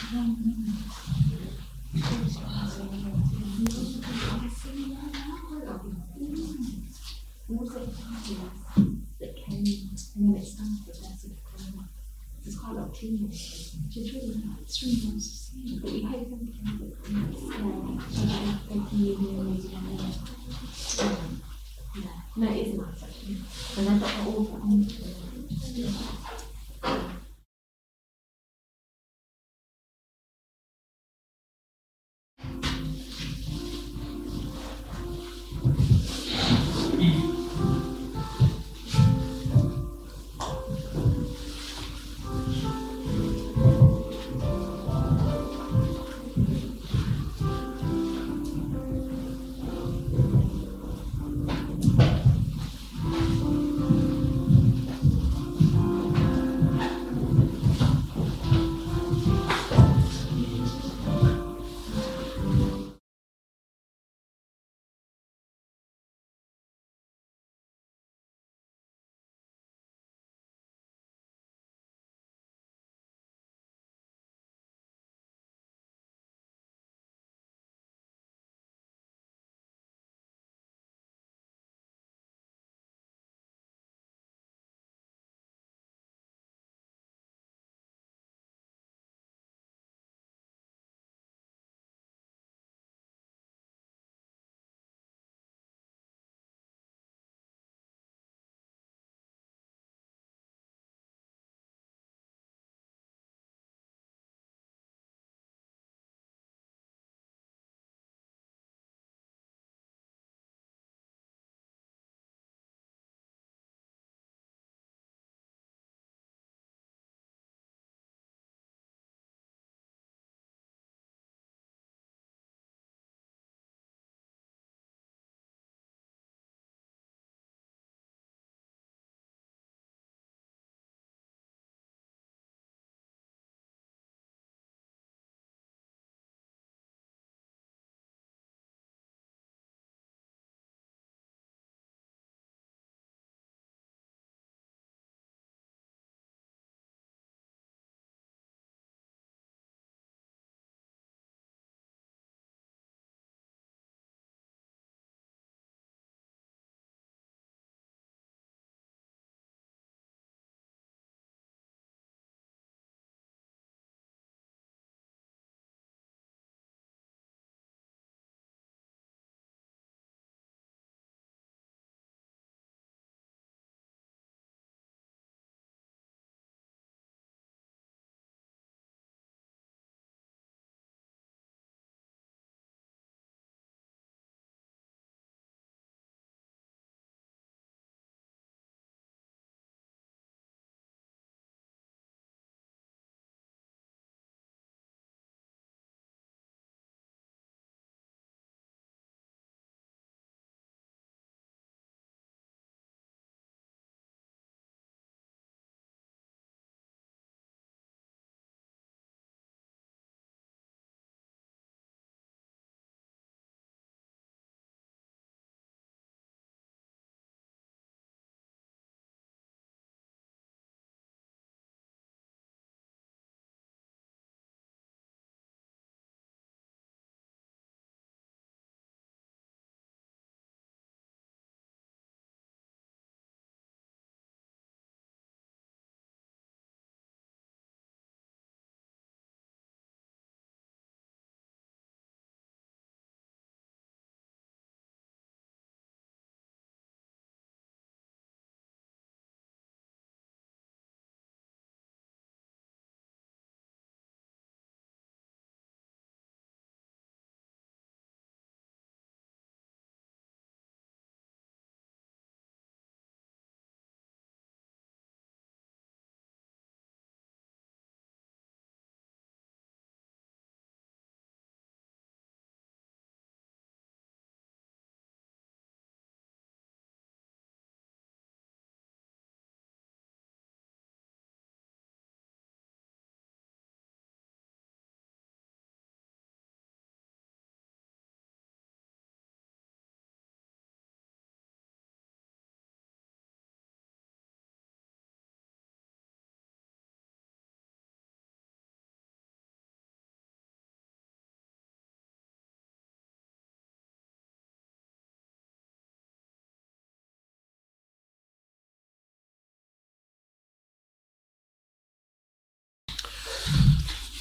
that came, and then it started their sort of growing up. There's quite a lot of teenagers, which is really nice. It's really nice to see. But we hope them to have it they can use new music and yeah. No, it is nice actually. And they've got all that.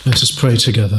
Let us pray together.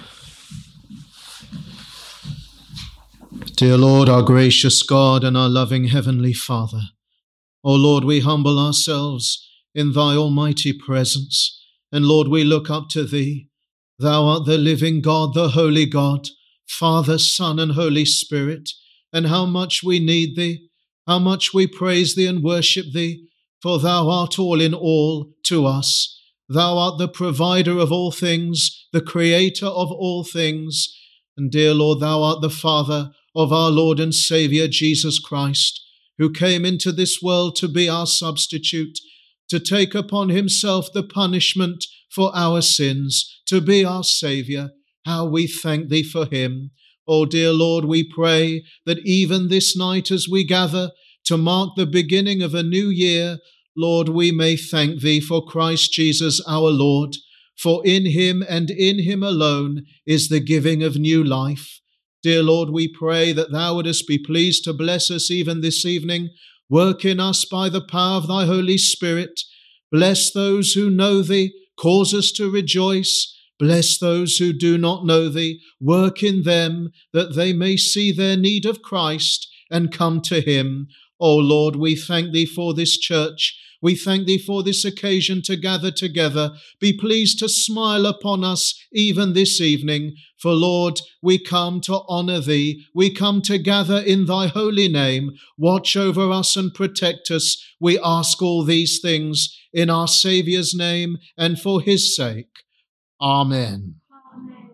Dear Lord, our gracious God and our loving Heavenly Father, O Lord, we humble ourselves in thy almighty presence, and Lord, we look up to thee. Thou art the living God, the holy God, Father, Son, and Holy Spirit, and how much we need thee, how much we praise thee and worship thee, for thou art all in all to us. Thou art the provider of all things, the creator of all things, and dear Lord, thou art the Father of our Lord and Saviour Jesus Christ, who came into this world to be our substitute, to take upon himself the punishment for our sins, to be our Saviour. How we thank thee for him. Oh, dear Lord, we pray that even this night as we gather to mark the beginning of a new year, Lord, we may thank thee for Christ Jesus our Lord, for in him and in him alone is the giving of new life. Dear Lord, we pray that thou wouldest be pleased to bless us even this evening. Work in us by the power of thy Holy Spirit. Bless those who know thee. Cause us to rejoice. Bless those who do not know thee. Work in them that they may see their need of Christ and come to him. O Lord, we thank thee for this church. We thank thee for this occasion to gather together. Be pleased to smile upon us even this evening. For Lord, we come to honour thee. We come to gather in thy holy name. Watch over us and protect us. We ask all these things in our Saviour's name and for his sake. Amen. Amen.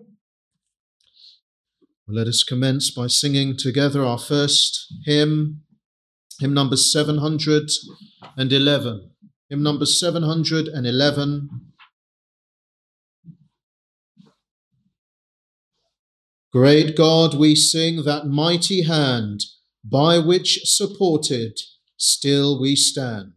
Let us commence by singing together our first hymn, hymn number 711. Hymn number 711. Great God, we sing that mighty hand, by which supported, still we stand.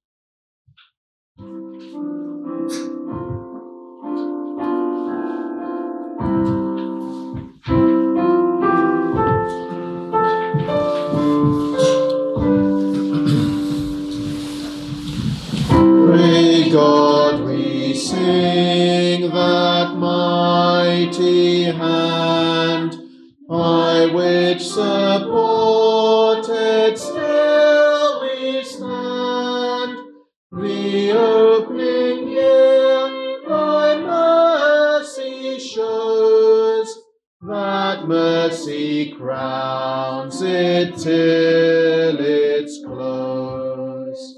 Great God, we sing that mighty hand, by which supported still we stand. The opening year thy mercy shows, that mercy crowns it till its close.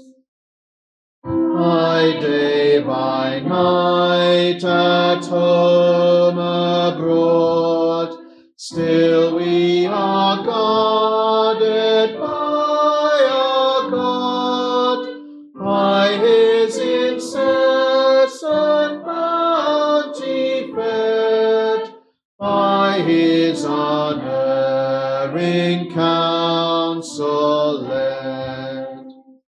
By day, by night, at home, abroad, still we are guarded by our God, by his incessant bounty fed, by his unerring counsel led.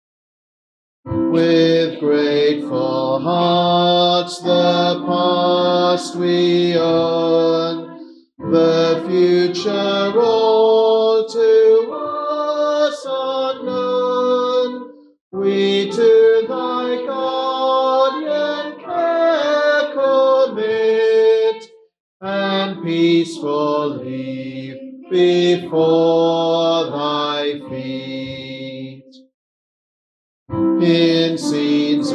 With grateful hearts the past we own, the future all to us unknown. We to thy guardian care commit, and peaceful leave before thy feet. In scenes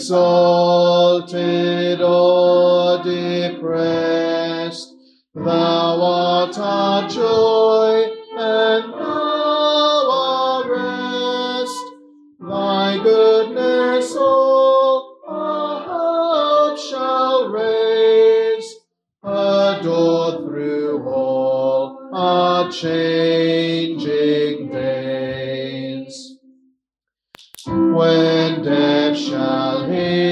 exalted or depressed, thou art our joy and thou our rest. Thy goodness all our hope shall raise, adored through all our changing days. When death shall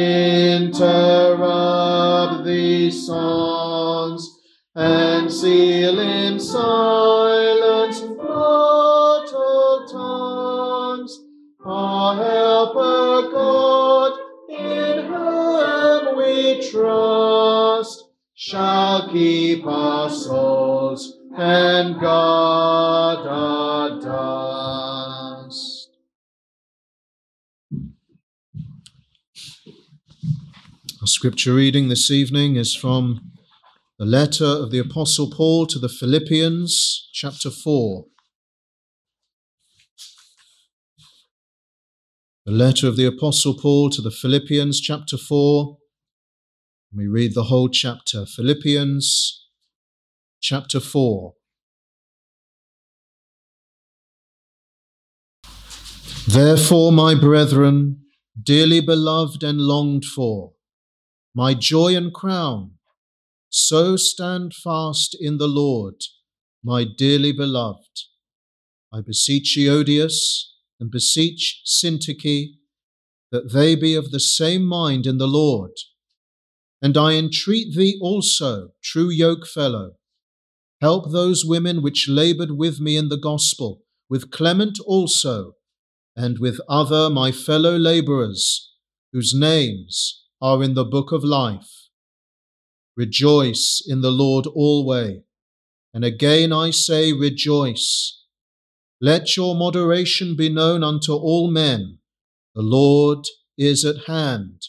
interrupt these songs, and seal in silence mortal tongues, our helper God, in whom we trust, shall keep our souls and guard our dust. Our Scripture reading this evening is from the letter of the Apostle Paul to the Philippians, chapter 4. The letter of the Apostle Paul to the Philippians, chapter 4. We read the whole chapter. Philippians, chapter 4. Therefore, my brethren, dearly beloved and longed for, my joy and crown, so stand fast in the Lord, my dearly beloved. I beseech Euodias and beseech Syntyche that they be of the same mind in the Lord. And I entreat thee also, true yokefellow, help those women which laboured with me in the gospel, with Clement also, and with other my fellow labourers, whose names are in the book of life. Rejoice in the Lord always, and again I say rejoice. Let your moderation be known unto all men. The Lord is at hand.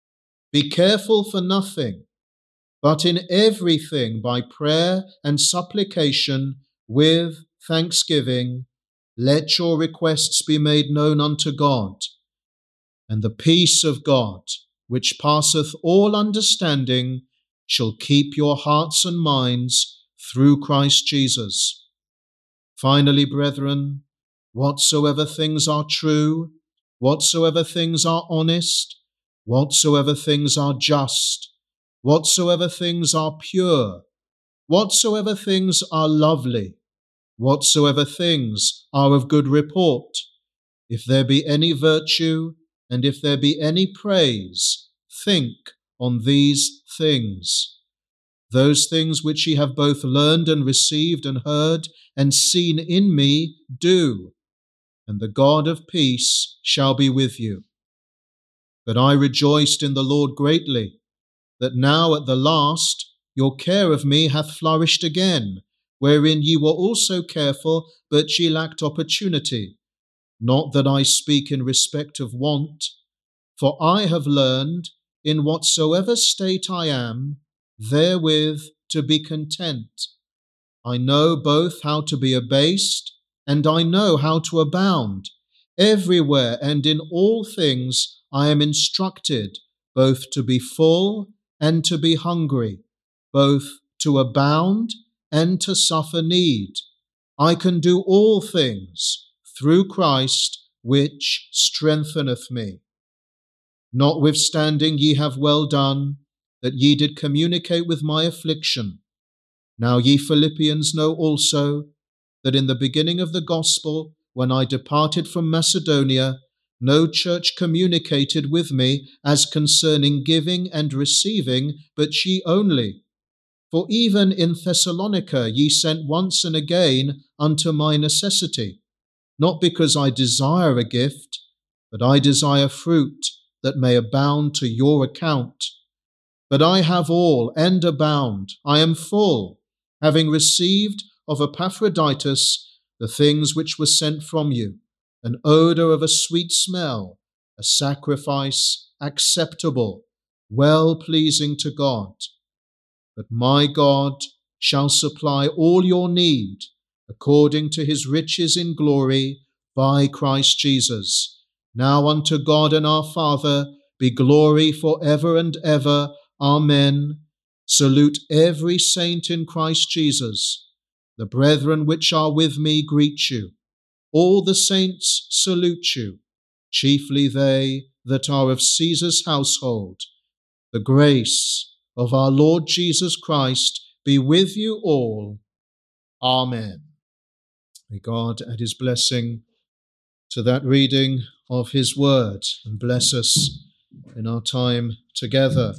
Be careful for nothing, but in everything by prayer and supplication with thanksgiving, let your requests be made known unto God. And the peace of God, which passeth all understanding, shall keep your hearts and minds through Christ Jesus. Finally, brethren, whatsoever things are true, whatsoever things are honest, whatsoever things are just, whatsoever things are pure, whatsoever things are lovely, whatsoever things are of good report, if there be any virtue, and if there be any praise, think on these things. Those things which ye have both learned and received and heard and seen in me, do, and the God of peace shall be with you. But I rejoiced in the Lord greatly, that now at the last your care of me hath flourished again, wherein ye were also careful, but ye lacked opportunity. Not that I speak in respect of want, for I have learned, in whatsoever state I am, therewith to be content. I know both how to be abased, and I know how to abound. Everywhere and in all things I am instructed, both to be full and to be hungry, both to abound and to suffer need. I can do all things through Christ, which strengtheneth me. Notwithstanding ye have well done, that ye did communicate with my affliction. Now ye Philippians know also that in the beginning of the gospel, when I departed from Macedonia, no church communicated with me as concerning giving and receiving, but ye only. For even in Thessalonica ye sent once and again unto my necessity, not because I desire a gift, but I desire fruit that may abound to your account. But I have all and abound. I am full, having received of Epaphroditus the things which were sent from you, an odour of a sweet smell, a sacrifice acceptable, well-pleasing to God. But my God shall supply all your need, according to his riches in glory, by Christ Jesus. Now unto God and our Father be glory for ever and ever. Amen. Salute every saint in Christ Jesus. The brethren which are with me greet you. All the saints salute you, chiefly they that are of Caesar's household. The grace of our Lord Jesus Christ be with you all. Amen. May God add his blessing to that reading of his word and bless us in our time together.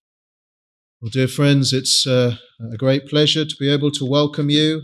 Well, dear friends, it's a great pleasure to be able to welcome you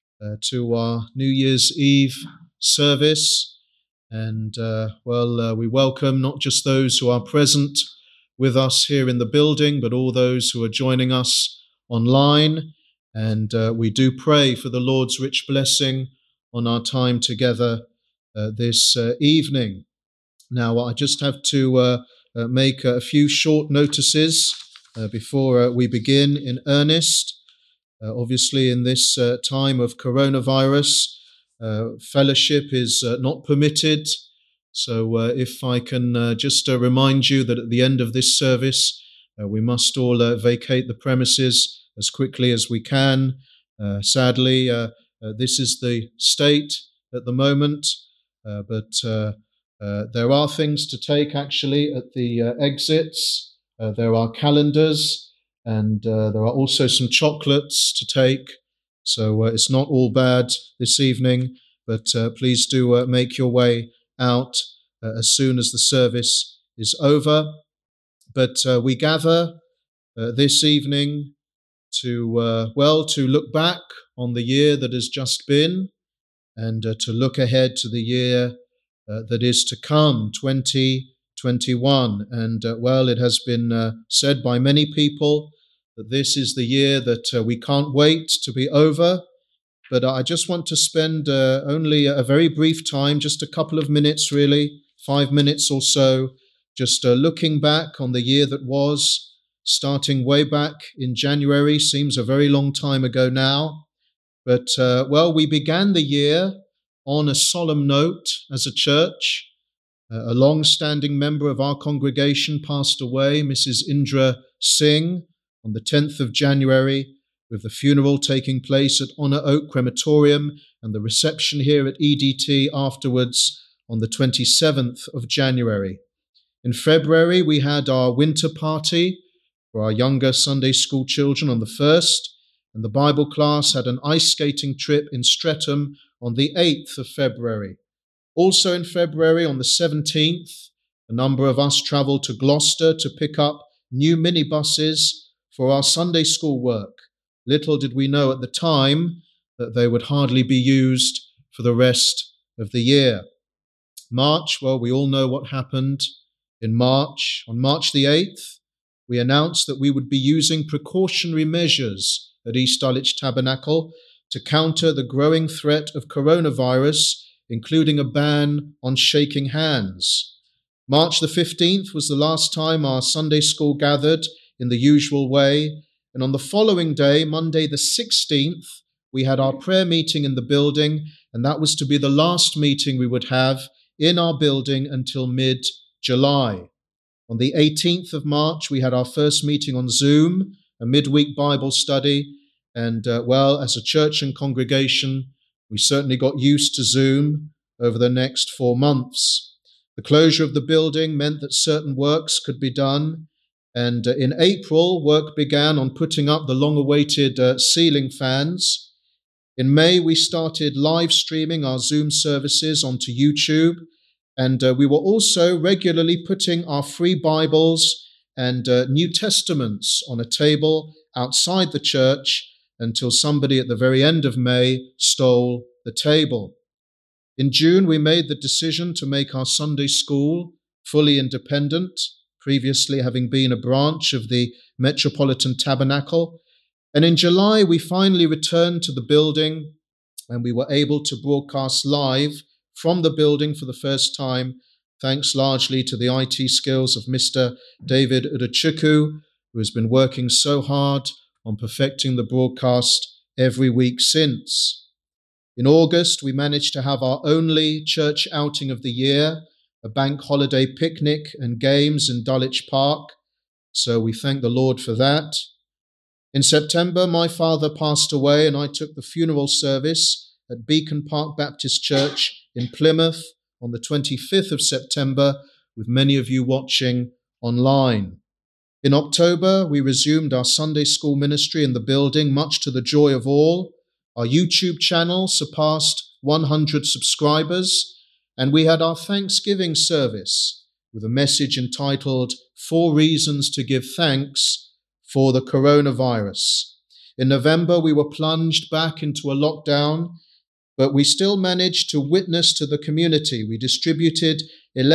to our New Year's Eve service. And, we welcome not just those who are present with us here in the building, but all those who are joining us online. And we do pray for the Lord's rich blessing on our time together this evening. Now, I just have to make a few short notices before we begin in earnest. Obviously, in this time of coronavirus, fellowship is not permitted. So if I can just remind you that at the end of this service, we must all vacate the premises as quickly as we can. Sadly, this is the state at the moment, but there are things to take actually at the exits. There are calendars, and there are also some chocolates to take. So it's not all bad this evening, but please do make your way out as soon as the service is over. But we gather this evening to look back on the year that has just been, and to look ahead to the year that is to come, 2021. And it has been said by many people that this is the year that we can't wait to be over. But I just want to spend only a very brief time, just a couple of minutes really, 5 minutes or so, just looking back on the year that was, starting way back in January. Seems a very long time ago now. But, we began the year on a solemn note as a church. A long-standing member of our congregation passed away, Mrs. Indra Singh, on the 10th of January, with the funeral taking place at Honor Oak Crematorium and the reception here at EDT afterwards on the 27th of January. In February, we had our winter party for our younger Sunday school children on the 1st, and the Bible class had an ice skating trip in Streatham on the 8th of February. Also in February, on the 17th, a number of us travelled to Gloucester to pick up new minibuses for our Sunday school work. Little did we know at the time that they would hardly be used for the rest of the year. March, we all know what happened in March. On March the 8th, we announced that we would be using precautionary measures at East Dulwich Tabernacle to counter the growing threat of coronavirus, including a ban on shaking hands. March the 15th was the last time our Sunday school gathered in the usual way, and on the following day, Monday the 16th, we had our prayer meeting in the building, and that was to be the last meeting we would have in our building until mid-July. On the 18th of March, we had our first meeting on Zoom, a midweek Bible study, and as a church and congregation, we certainly got used to Zoom over the next 4 months. The closure of the building meant that certain works could be done, and in April, work began on putting up the long-awaited ceiling fans. In May, we started live streaming our Zoom services onto YouTube, and we were also regularly putting our free Bibles and New Testaments on a table outside the church until somebody at the very end of May stole the table. In June, we made the decision to make our Sunday school fully independent, previously having been a branch of the Metropolitan Tabernacle. And in July, we finally returned to the building, and we were able to broadcast live from the building for the first time, thanks largely to the IT skills of Mr. David Udochukwu, who has been working so hard on perfecting the broadcast every week since. In August, we managed to have our only church outing of the year, a bank holiday picnic and games in Dulwich Park, so we thank the Lord for that. In September, my father passed away, and I took the funeral service at Beacon Park Baptist Church in Plymouth on the 25th of September, with many of you watching online. In October, we resumed our Sunday school ministry in the building, much to the joy of all. Our YouTube channel surpassed 100 subscribers, and we had our Thanksgiving service with a message entitled 4 Reasons to Give Thanks for the Coronavirus. In November, we were plunged back into a lockdown, but we still managed to witness to the community. We distributed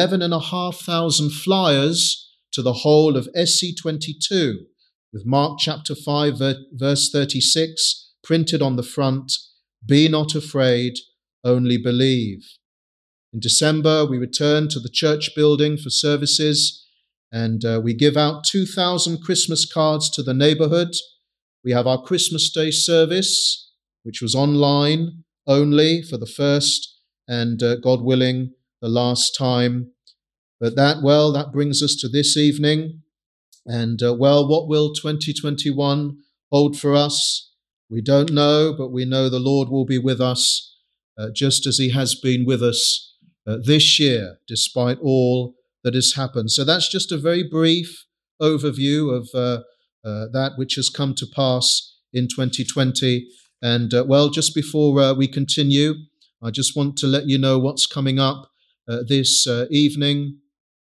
11,500 flyers to the whole of SC22, with Mark chapter 5, verse 36 printed on the front, "Be not afraid, only believe." In December, we returned to the church building for services, And we give out 2,000 Christmas cards to the neighbourhood. We have our Christmas Day service, which was online only for the first and, God willing, the last time. But that brings us to this evening. And, what will 2021 hold for us? We don't know, but we know the Lord will be with us, just as he has been with us this year, despite all that has happened. So that's just a very brief overview of that which has come to pass in 2020. And, just before we continue, I just want to let you know what's coming up this evening.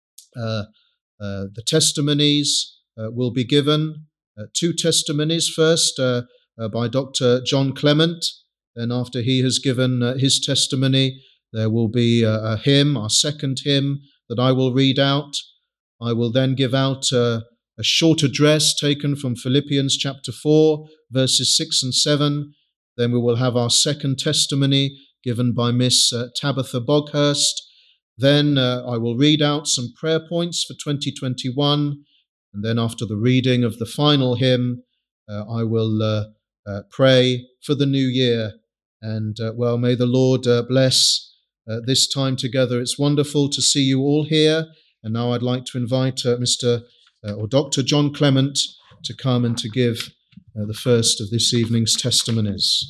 The testimonies will be given. 2 testimonies first by Dr. John Clement. Then after he has given his testimony, there will be a hymn, our second hymn, that I will read out. I will then give out a short address taken from Philippians chapter 4, verses 6 and 7. Then we will have our second testimony given by Miss Tabitha Boghurst. Then I will read out some prayer points for 2021. And then after the reading of the final hymn, I will pray for the new year. And may the Lord bless this time together. It's wonderful to see you all here. And now I'd like to invite Dr. John Clement to come and to give the first of this evening's testimonies.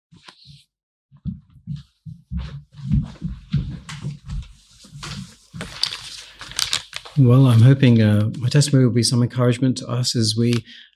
Well, I'm hoping my testimony will be some encouragement to us as we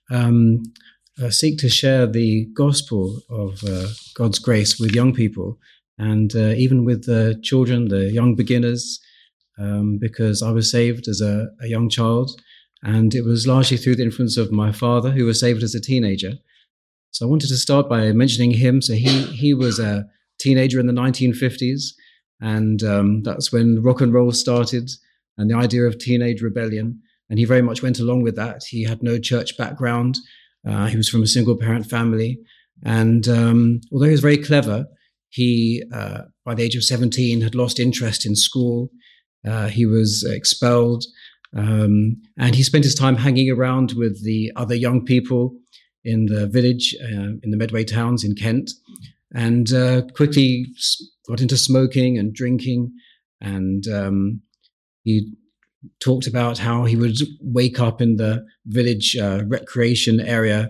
seek to share the gospel of God's grace with young people and even with the children, the young beginners, because I was saved as a young child, and it was largely through the influence of my father, who was saved as a teenager. So I wanted to start by mentioning him. So he was a teenager in the 1950s, and that's when rock and roll started, and the idea of teenage rebellion. And he very much went along with that. He had no church background. He was from a single-parent family. And although he was very clever, he, by the age of 17, had lost interest in school. He was expelled. And he spent his time hanging around with the other young people in the village, in the Medway towns in Kent, and quickly got into smoking and drinking. And he talked about how he would wake up in the village recreation area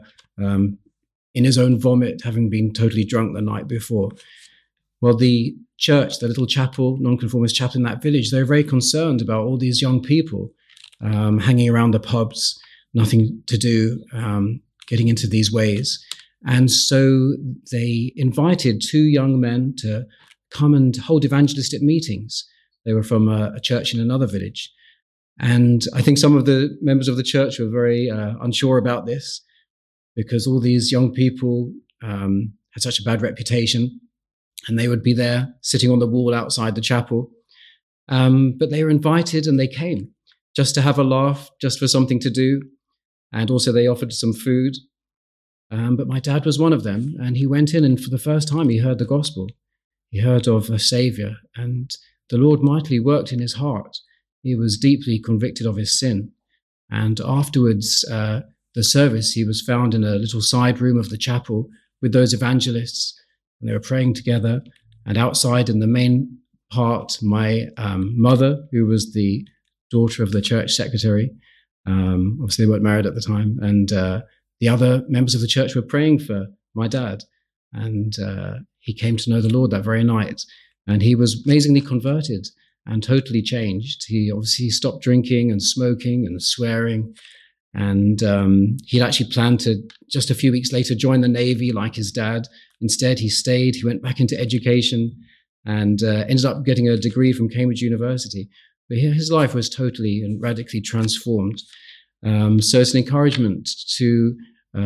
in his own vomit, having been totally drunk the night before. Well, the church, the little chapel, nonconformist chapel in that village, they were very concerned about all these young people hanging around the pubs, nothing to do, getting into these ways. And so they invited 2 young men to come and hold evangelistic meetings. They were from a church in another village. And I think some of the members of the church were very unsure about this, because all these young people had such a bad reputation, and they would be there sitting on the wall outside the chapel. But they were invited, and they came just to have a laugh, just for something to do. And also they offered some food. But my dad was one of them, and he went in, and for the first time he heard the gospel. He heard of a Saviour, and the Lord mightily worked in his heart. He was deeply convicted of his sin. And afterwards, the service, he was found in a little side room of the chapel with those evangelists, and they were praying together. And outside in the main part, my mother, who was the daughter of the church secretary, obviously they weren't married at the time, and the other members of the church were praying for my dad. And he came to know the Lord that very night. And he was amazingly converted and totally changed. He obviously stopped drinking and smoking and swearing. And he'd actually planned to, just a few weeks later, join the Navy like his dad. Instead, he stayed. He went back into education and ended up getting a degree from Cambridge University. But his life was totally and radically transformed. So it's an encouragement to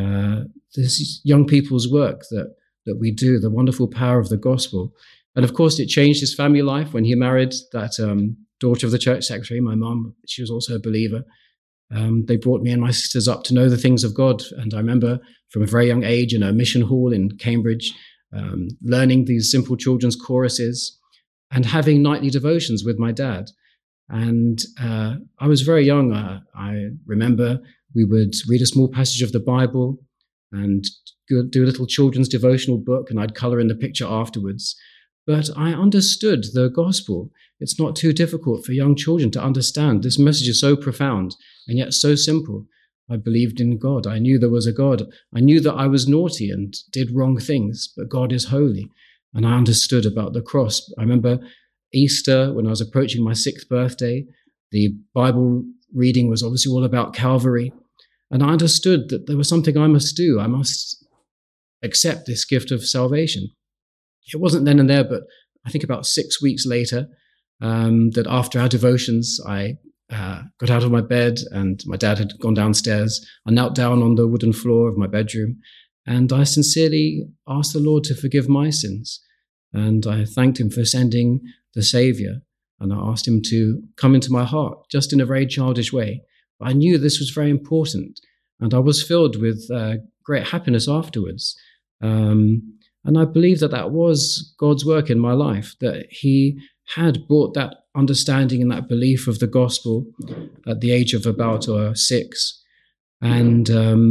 this young people's work that we do, the wonderful power of the gospel. And of course, it changed his family life when he married that daughter of the church secretary, my mum. She was also a believer. They brought me and my sisters up to know the things of God. And I remember from a very young age in a mission hall in Cambridge, learning these simple children's choruses and having nightly devotions with my dad. And I was very young. I remember we would read a small passage of the Bible and do a little children's devotional book, and I'd colour in the picture afterwards. But I understood the gospel. It's not too difficult for young children to understand. This message is so profound and yet so simple. I believed in God. I knew there was a God. I knew that I was naughty and did wrong things, but God is holy. And I understood about the cross. I remember Easter, when I was approaching my 6th birthday, the Bible reading was obviously all about Calvary. And I understood that there was something I must do. I must accept this gift of salvation. It wasn't then and there, but I think about 6 weeks later, that after our devotions, I got out of my bed and my dad had gone downstairs. I knelt down on the wooden floor of my bedroom and I sincerely asked the Lord to forgive my sins. And I thanked him for sending the Savior. And I asked him to come into my heart, just in a very childish way. But I knew this was very important. And I was filled with great happiness afterwards. And I believe that that was God's work in my life, that he had brought that understanding and that belief of the gospel at the age of about 6. And,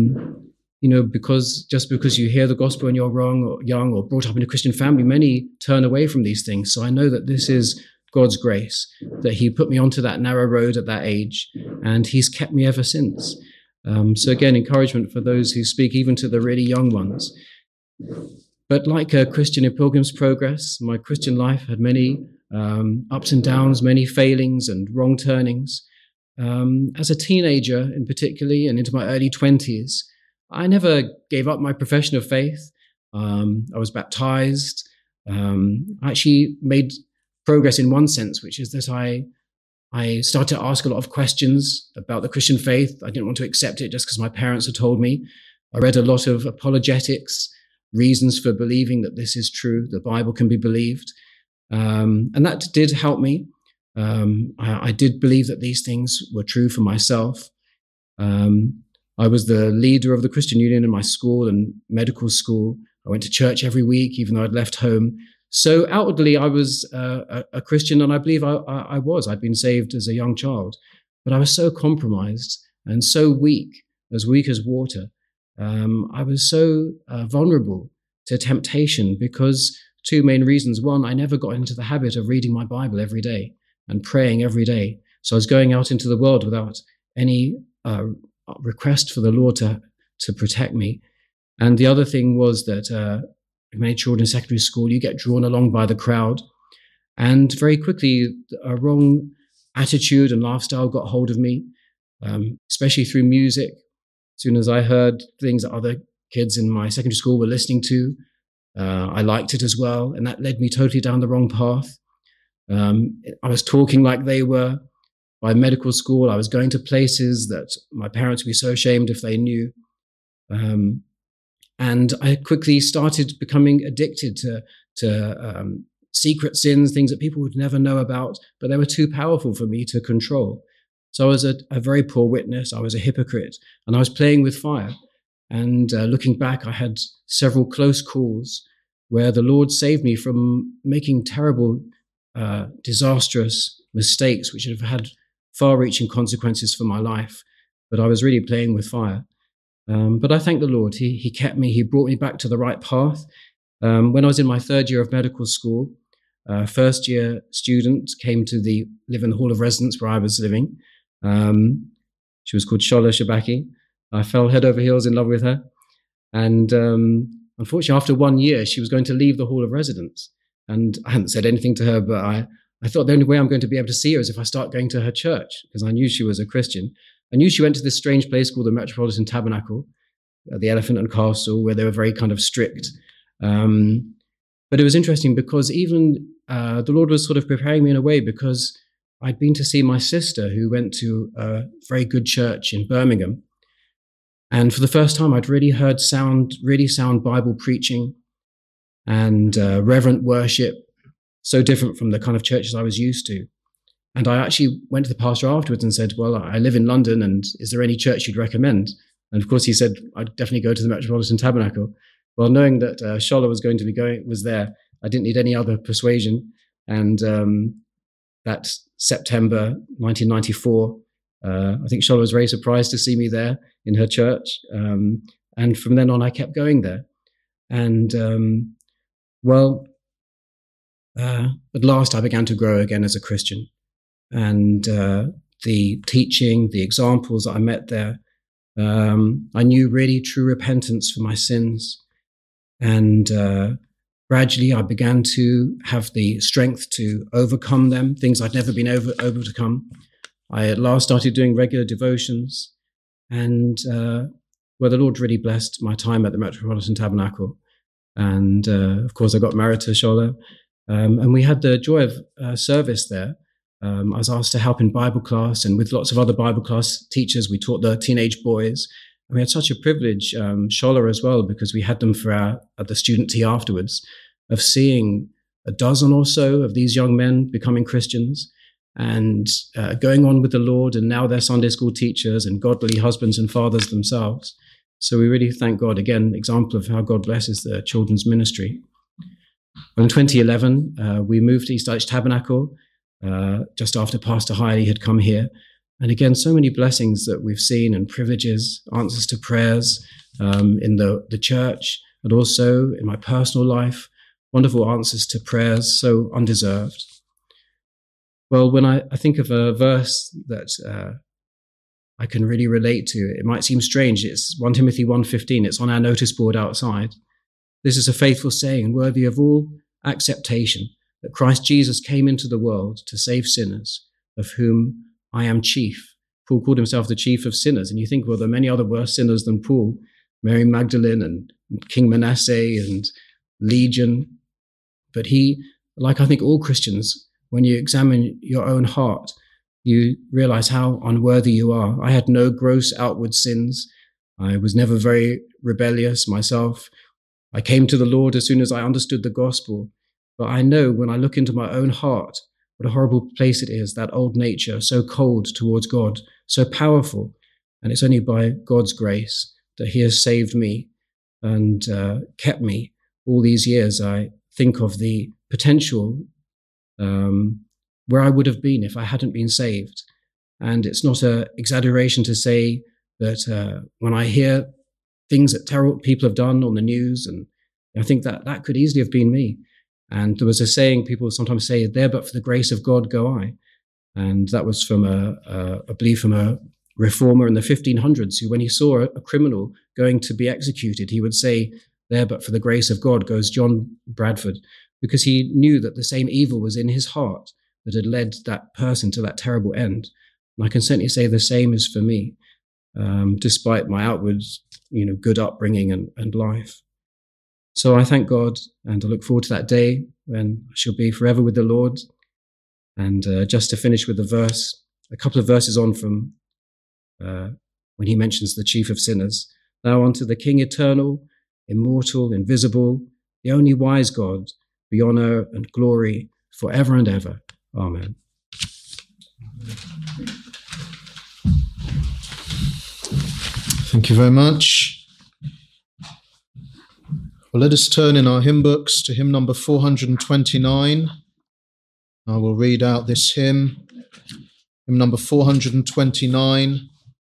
because you hear the gospel and you're wrong or young or brought up in a Christian family, many turn away from these things. So I know that this is God's grace, that he put me onto that narrow road at that age, and he's kept me ever since. So again, encouragement for those who speak, even to the really young ones. But like a Christian in Pilgrim's Progress, my Christian life had many ups and downs, many failings and wrong turnings. As a teenager in particularly, and into my early 20s, I never gave up my profession of faith. I was baptized. I actually made progress in one sense, which is that I started to ask a lot of questions about the Christian faith. I didn't want to accept it just because my parents had told me. I read a lot of apologetics, reasons for believing that this is true, the Bible can be believed. And that did help me. I did believe that these things were true for myself. I was the leader of the Christian Union in my school and medical school. I went to church every week, even though I'd left home. So outwardly, I was a Christian, and I believe I was. I'd been saved as a young child. But I was so compromised and so weak as water. I was so vulnerable to temptation because 2 main reasons. One, I never got into the habit of reading my Bible every day and praying every day. So I was going out into the world without any request for the Lord to protect me. And the other thing was that many children in secondary school, you get drawn along by the crowd. And very quickly, a wrong attitude and lifestyle got hold of me, especially through music. As soon as I heard things that other kids in my secondary school were listening to, I liked it as well. And that led me totally down the wrong path. I was talking like they were. By medical school, I was going to places that my parents would be so ashamed if they knew. And I quickly started becoming addicted to secret sins, things that people would never know about, but they were too powerful for me to control. So I was a very poor witness. I was a hypocrite, and I was playing with fire. And looking back, I had several close calls where the Lord saved me from making terrible, disastrous mistakes, which would have had far-reaching consequences for my life. But I was really playing with fire. But I thank the Lord. He kept me. He brought me back to the right path. When I was in my 3rd year of medical school, a first-year student came to live in the hall of residence where I was living. She was called Shola Shabaki. I fell head over heels in love with her. And unfortunately, after 1 year, she was going to leave the hall of residence. And I hadn't said anything to her, but I thought the only way I'm going to be able to see her is if I start going to her church, because I knew she was a Christian. I knew she went to this strange place called the Metropolitan Tabernacle, the Elephant and Castle, where they were very kind of strict. But it was interesting because even the Lord was sort of preparing me in a way, because I'd been to see my sister who went to a very good church in Birmingham. And for the first time, I'd really heard really sound Bible preaching and reverent worship, so different from the kind of churches I was used to. And I actually went to the pastor afterwards and said, well, I live in London, and is there any church you'd recommend? And of course he said, I'd definitely go to the Metropolitan Tabernacle. Well, knowing that Shola was going to be was there, I didn't need any other persuasion. And that September 1994, I think Shola was very surprised to see me there in her church. And from then on, I kept going there. And, at last I began to grow again as a Christian. And the teaching, the examples that I met there, I knew really true repentance for my sins. And gradually I began to have the strength to overcome them, things I'd never been able to overcome. I at last started doing regular devotions. And the Lord really blessed my time at the Metropolitan Tabernacle. And of course, I got married to Shola. And we had the joy of service there. I was asked to help in Bible class, and with lots of other Bible class teachers, we taught the teenage boys. And we had such a privilege, Shola as well, because we had them at the student tea afterwards, of seeing a dozen or so of these young men becoming Christians and going on with the Lord. And now they're Sunday school teachers and godly husbands and fathers themselves. So we really thank God. Again, example of how God blesses the children's ministry. Well, in 2011, we moved to East Dulwich Tabernacle just after Pastor Hiley had come here. And again, so many blessings that we've seen and privileges, answers to prayers in the church and also in my personal life, wonderful answers to prayers, so undeserved. Well, when I think of a verse that I can really relate to, it might seem strange. It's 1 Timothy 1:15. It's on our notice board outside. This is a faithful saying, worthy of all acceptation, that Christ Jesus came into the world to save sinners, of whom I am chief. Paul called himself the chief of sinners. And you think, well, there are many other worse sinners than Paul, Mary Magdalene and King Manasseh and Legion. But he, like I think all Christians, when you examine your own heart, you realize how unworthy you are. I had no gross outward sins. I was never very rebellious myself. I came to the Lord as soon as I understood the gospel. But I know when I look into my own heart, what a horrible place it is, that old nature, so cold towards God, so powerful. And it's only by God's grace that he has saved me and kept me all these years. I think of the potential where I would have been if I hadn't been saved. And it's not an exaggeration to say that when I hear things that terrible people have done on the news, and I think that could easily have been me. And there was a saying people sometimes say, there but for the grace of God go I. And that was from I believe from a reformer in the 1500s who, when he saw a criminal going to be executed, he would say, there but for the grace of God goes John Bradford, because he knew that the same evil was in his heart that had led that person to that terrible end. And I can certainly say the same is for me, despite my outward, good upbringing and life. So I thank God, and I look forward to that day when I shall be forever with the Lord. And just to finish with a couple of verses on from when he mentions the chief of sinners. Now unto the King eternal, immortal, invisible, the only wise God, be honor and glory forever and ever. Amen. Thank you very much. Well, let us turn in our hymn books to hymn number 429. I will read out this hymn number 429.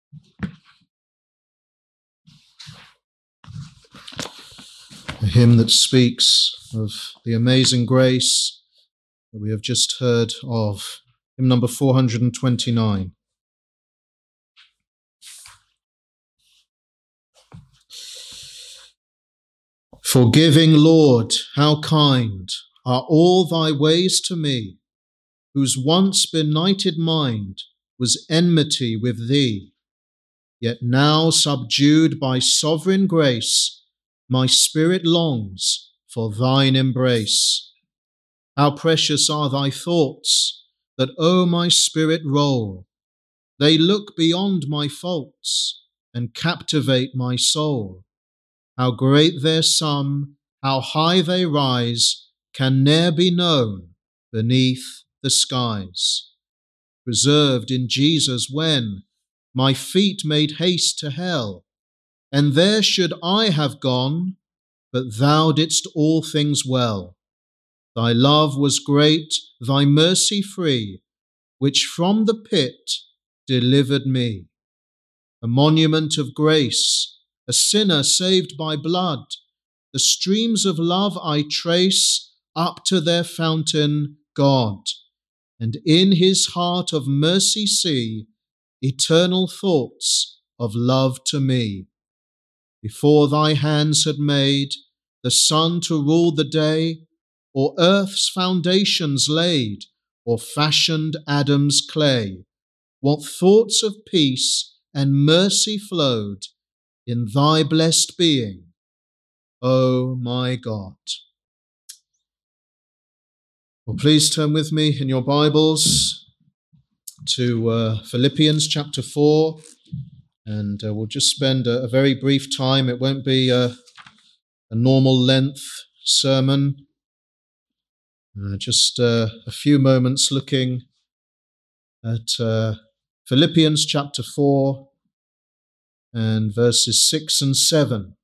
A hymn that speaks of the amazing grace that we have just heard of. Hymn number 429. Forgiving Lord, how kind are all thy ways to me, whose once benighted mind was enmity with thee. Yet now subdued by sovereign grace, my spirit longs for thine embrace. How precious are thy thoughts that o'er my spirit roll. They look beyond my faults and captivate my soul. How great their sum, how high they rise, can ne'er be known beneath the skies. Preserved in Jesus when my feet made haste to hell, and there should I have gone, but thou didst all things well. Thy love was great, thy mercy free, which from the pit delivered me. A monument of grace, a sinner saved by blood, the streams of love I trace up to their fountain, God, and in his heart of mercy see eternal thoughts of love to me. Before thy hands had made the sun to rule the day, or earth's foundations laid, or fashioned Adam's clay, what thoughts of peace and mercy flowed in thy blessed being, O my God. Well, please turn with me in your Bibles to Philippians chapter 4, and we'll just spend a very brief time. It won't be a normal length sermon. Just a few moments looking at Philippians chapter 4 and verses 6 and 7.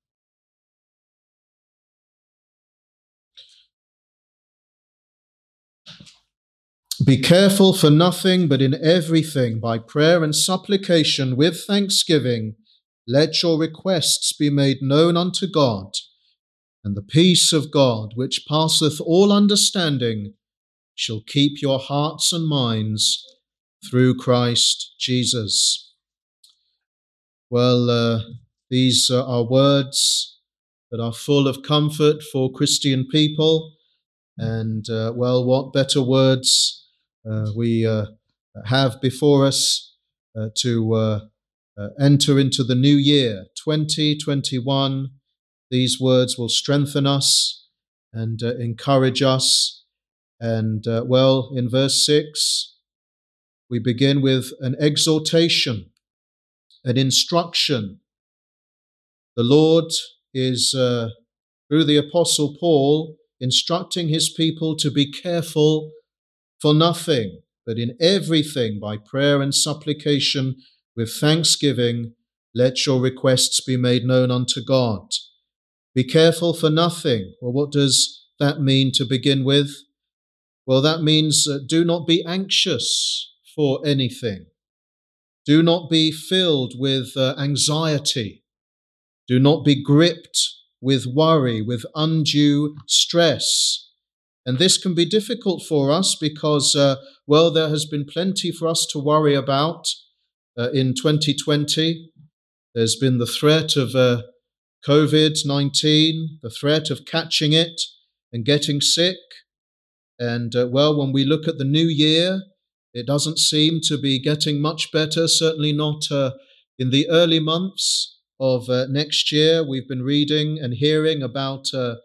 Be careful for nothing, but in everything, by prayer and supplication with thanksgiving, let your requests be made known unto God, and the peace of God, which passeth all understanding, shall keep your hearts and minds through Christ Jesus. Well, these are words that are full of comfort for Christian people, and what better words we have before us to enter into the new year, 2021. These words will strengthen us and encourage us. And in verse 6, we begin with an exhortation, an instruction. The Lord is, through the Apostle Paul, instructing his people to be careful for nothing, but in everything, by prayer and supplication, with thanksgiving, let your requests be made known unto God. Be careful for nothing. Well, what does that mean to begin with? Well, that means do not be anxious for anything. Do not be filled with anxiety. Do not be gripped with worry, with undue stress. And this can be difficult for us because, there has been plenty for us to worry about in 2020. There's been the threat of COVID-19, the threat of catching it and getting sick. And, when we look at the new year, it doesn't seem to be getting much better, certainly not in the early months of next year. We've been reading and hearing about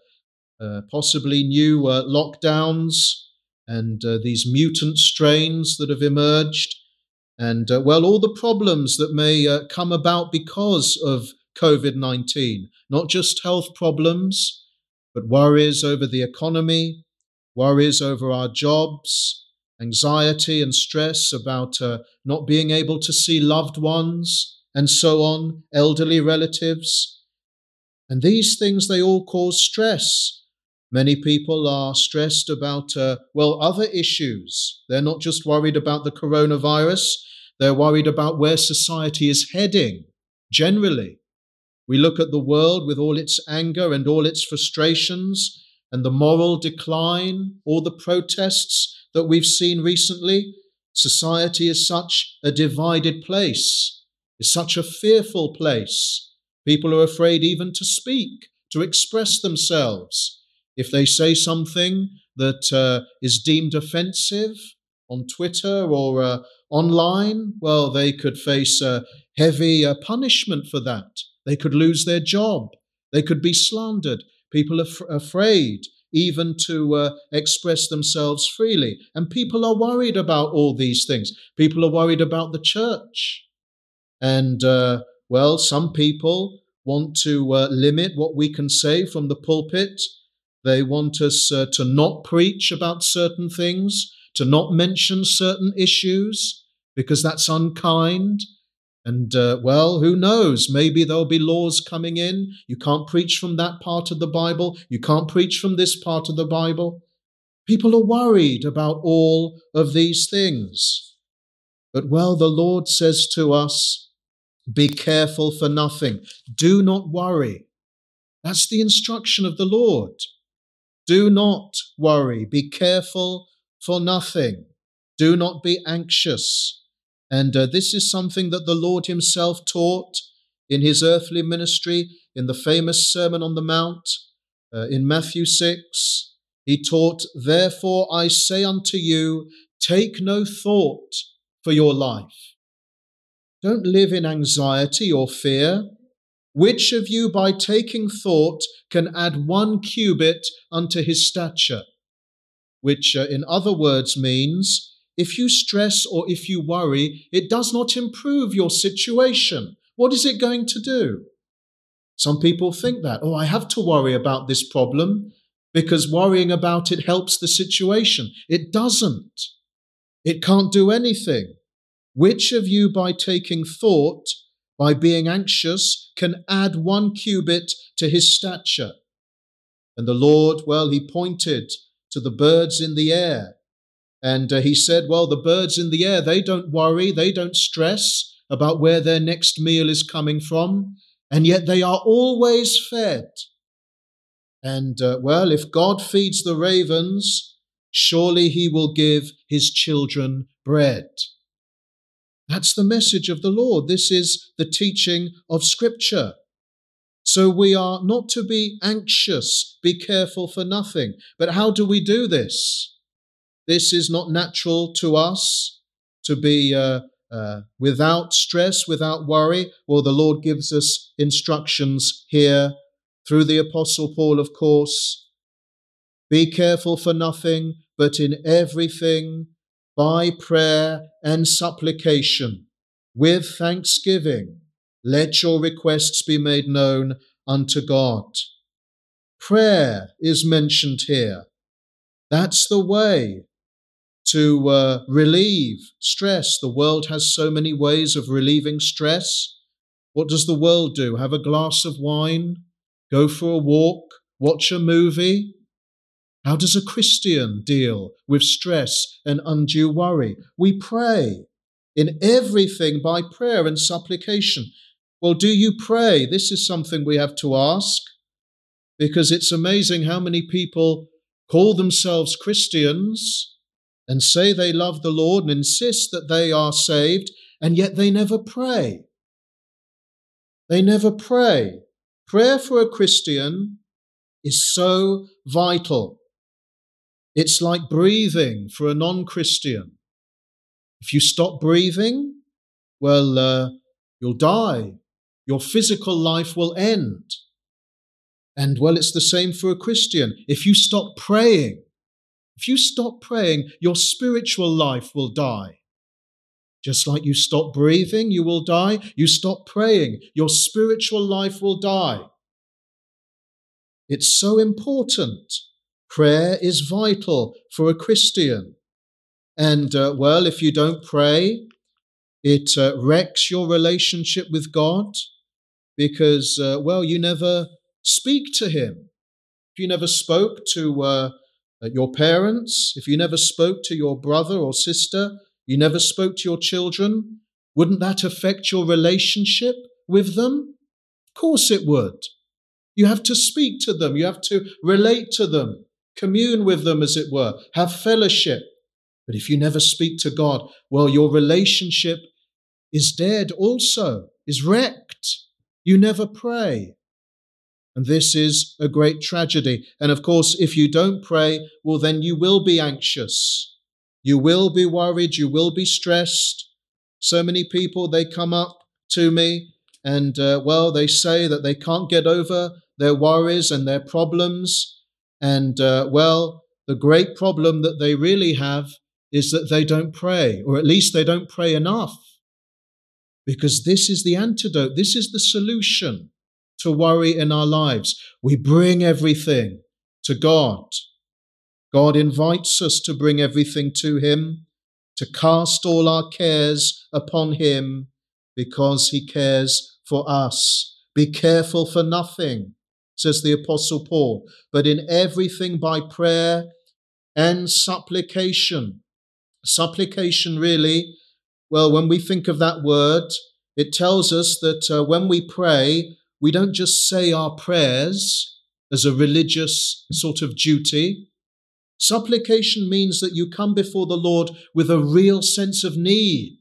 possibly new lockdowns and these mutant strains that have emerged, and all the problems that may come about because of COVID-19, not just health problems, but worries over the economy, worries over our jobs, anxiety and stress about not being able to see loved ones, and so on, elderly relatives. And these things, they all cause stress. Many people are stressed about, other issues. They're not just worried about the coronavirus, they're worried about where society is heading, generally. We look at the world with all its anger and all its frustrations and the moral decline, all the protests that we've seen recently. Society is such a divided place. It's such a fearful place. People are afraid even to speak, to express themselves. If they say something that is deemed offensive on Twitter or online, they could face heavy punishment for that. They could lose their job. They could be slandered. People are afraid even to express themselves freely. And people are worried about all these things. People are worried about the church. And, some people want to limit what we can say from the pulpit. They want us to not preach about certain things, to not mention certain issues, because that's unkind. And, who knows? Maybe there'll be laws coming in. You can't preach from that part of the Bible. You can't preach from this part of the Bible. People are worried about all of these things. But well, the Lord says to us, be careful for nothing. Do not worry. That's the instruction of the Lord. Do not worry. Be careful for nothing. Do not be anxious. And this is something that the Lord himself taught in his earthly ministry in the famous Sermon on the Mount. In Matthew 6, he taught, therefore I say unto you, take no thought for your life. Don't live in anxiety or fear. Which of you by taking thought can add 1 cubit unto his stature? Which in other words means, if you stress or if you worry, it does not improve your situation. What is it going to do? Some people think that, I have to worry about this problem because worrying about it helps the situation. It doesn't. It can't do anything. Which of you by taking thought, by being anxious, can add 1 cubit to his stature? And the Lord, he pointed to the birds in the air. And he said, the birds in the air, they don't worry, they don't stress about where their next meal is coming from. And yet they are always fed. And, if God feeds the ravens, surely he will give his children bread. That's the message of the Lord. This is the teaching of Scripture. So we are not to be anxious, be careful for nothing. But how do we do this? This is not natural to us to be without stress, without worry. Well, the Lord gives us instructions here through the Apostle Paul, of course. Be careful for nothing, but in everything, by prayer and supplication, with thanksgiving, let your requests be made known unto God. Prayer is mentioned here. That's the way to relieve stress. The world has so many ways of relieving stress. What does the world do? Have a glass of wine, go for a walk, watch a movie? How does a Christian deal with stress and undue worry? We pray in everything by prayer and supplication. Well, do you pray? This is something we have to ask, because it's amazing how many people call themselves Christians and say they love the Lord and insist that they are saved, and yet they never pray. They never pray. Prayer for a Christian is so vital. It's like breathing for a non-Christian. If you stop breathing, you'll die. Your physical life will end. And it's the same for a Christian. If you stop praying, your spiritual life will die. Just like you stop breathing, you will die. You stop praying, your spiritual life will die. It's so important. Prayer is vital for a Christian. And, if you don't pray, it wrecks your relationship with God because, you never speak to him. If you never spoke to your parents, if you never spoke to your brother or sister, you never spoke to your children, wouldn't that affect your relationship with them? Of course it would. You have to speak to them. You have to relate to them, commune with them, as it were, have fellowship. But if you never speak to God, your relationship is dead also, is wrecked. You never pray. And this is a great tragedy. And of course, if you don't pray, then you will be anxious. You will be worried. You will be stressed. So many people, they come up to me and, they say that they can't get over their worries and their problems. And, the great problem that they really have is that they don't pray, or at least they don't pray enough. Because this is the antidote. This is the solution to worry in our lives. We bring everything to God. God invites us to bring everything to him, to cast all our cares upon him, because he cares for us. Be careful for nothing, says the Apostle Paul, but in everything by prayer and supplication. Supplication really Well, when we think of that word, it tells us that when we pray, we don't just say our prayers as a religious sort of duty. Supplication means that you come before the Lord with a real sense of need.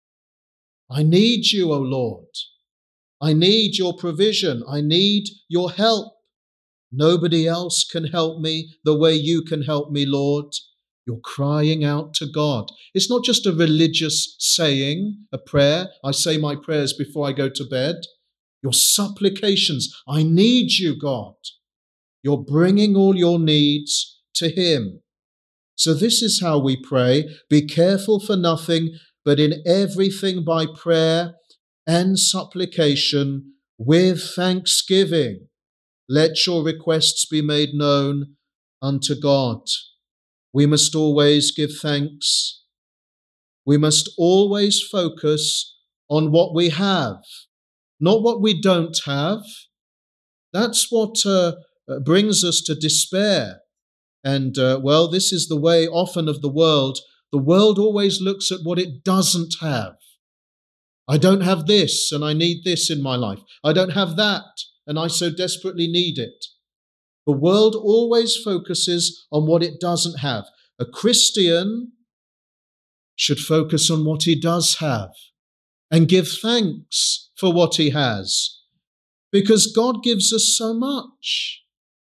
I need you, O Lord. I need your provision. I need your help. Nobody else can help me the way you can help me, Lord. You're crying out to God. It's not just a religious saying, a prayer. I say my prayers before I go to bed. Your supplications. I need you, God. You're bringing all your needs to Him. So this is how we pray. Be careful for nothing, but in everything by prayer and supplication with thanksgiving. Let your requests be made known unto God. We must always give thanks. We must always focus on what we have, not what we don't have. That's what brings us to despair. And, this is the way often of the world. The world always looks at what it doesn't have. I don't have this, and I need this in my life. I don't have that, and I so desperately need it. The world always focuses on what it doesn't have. A Christian should focus on what he does have and give thanks for what he has, because God gives us so much.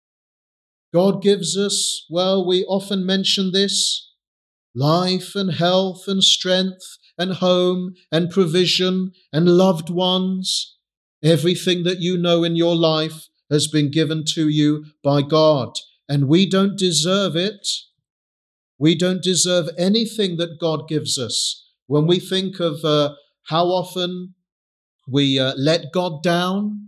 God gives us, we often mention this, life and health and strength and home and provision and loved ones. Everything that you know in your life has been given to you by God, and we don't deserve it. We don't deserve anything that God gives us. When we think of how often we let God down,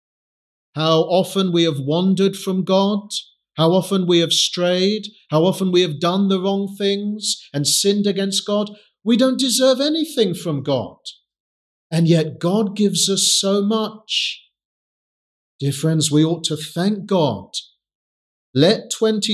how often we have wandered from God, how often we have strayed, how often we have done the wrong things and sinned against God, we don't deserve anything from God. And yet God gives us so much. Dear friends, we ought to thank God. Let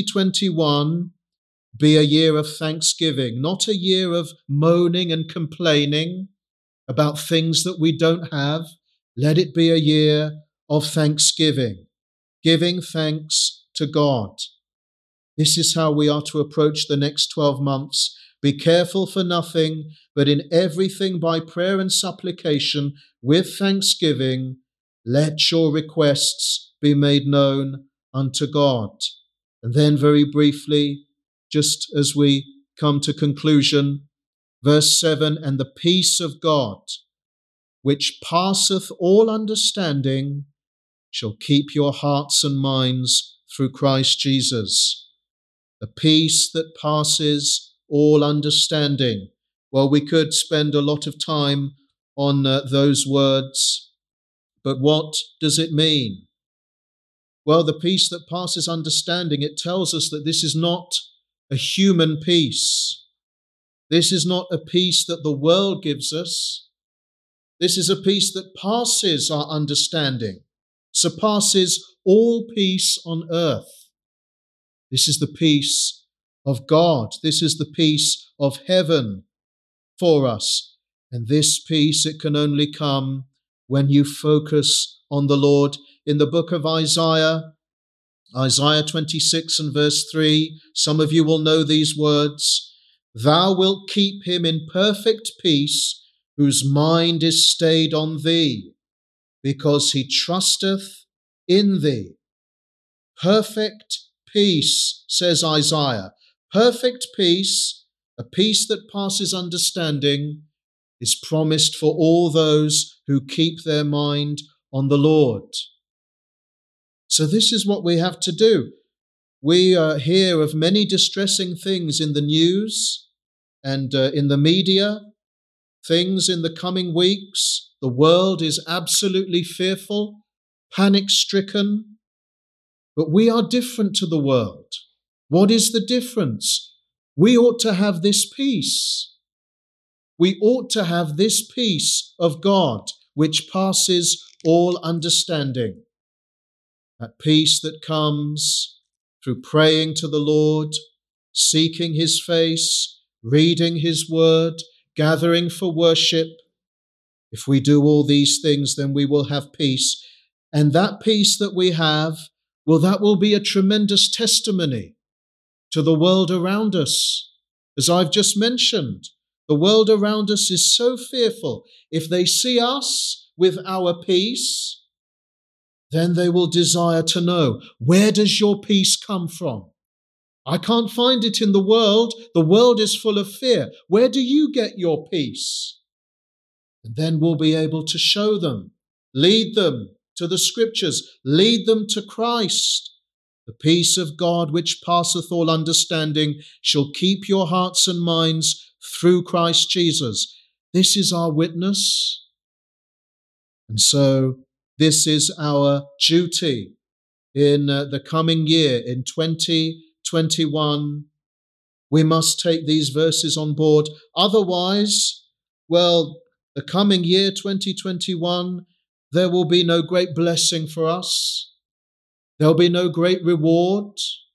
2021 be a year of thanksgiving, not a year of moaning and complaining about things that we don't have. Let it be a year of thanksgiving, giving thanks to God. This is how we are to approach the next 12 months. Be careful for nothing, but in everything by prayer and supplication with thanksgiving, let your requests be made known unto God. And then very briefly, just as we come to conclusion, verse 7, and the peace of God, which passeth all understanding, shall keep your hearts and minds through Christ Jesus. The peace that passes all understanding. Well, we could spend a lot of time on those words, but what does it mean? Well, the peace that passes understanding, it tells us that this is not a human peace. This is not a peace that the world gives us. This is a peace that passes our understanding, surpasses all peace on earth. This is the peace of God. This is the peace of heaven for us. And this peace, it can only come when you focus on the Lord. In the book of Isaiah 26 and verse 3, some of you will know these words. Thou wilt keep him in perfect peace, whose mind is stayed on thee, because he trusteth in thee. Perfect peace, says Isaiah. Perfect peace, a peace that passes understanding, is promised for all those who keep their mind on the Lord. So this is what we have to do. We hear of many distressing things in the news and in the media, things in the coming weeks. The world is absolutely fearful, panic-stricken, but we are different to the world. What is the difference? We ought to have this peace. We ought to have this peace of God, which passes all understanding. That peace that comes through praying to the Lord, seeking his face, reading his word, gathering for worship. If we do all these things, then we will have peace. And that peace that we have, well, that will be a tremendous testimony to the world around us. As I've just mentioned, the world around us is so fearful. If they see us with our peace, then they will desire to know, where does your peace come from? I can't find it in the world. The world is full of fear. Where do you get your peace? And then we'll be able to show them, lead them to the scriptures, lead them to Christ. The peace of God, which passeth all understanding, shall keep your hearts and minds through Christ Jesus. This is our witness. And so this is our duty in the coming year, in 2021. We must take these verses on board. Otherwise, well, the coming year, 2021, there will be no great blessing for us. There will be no great reward.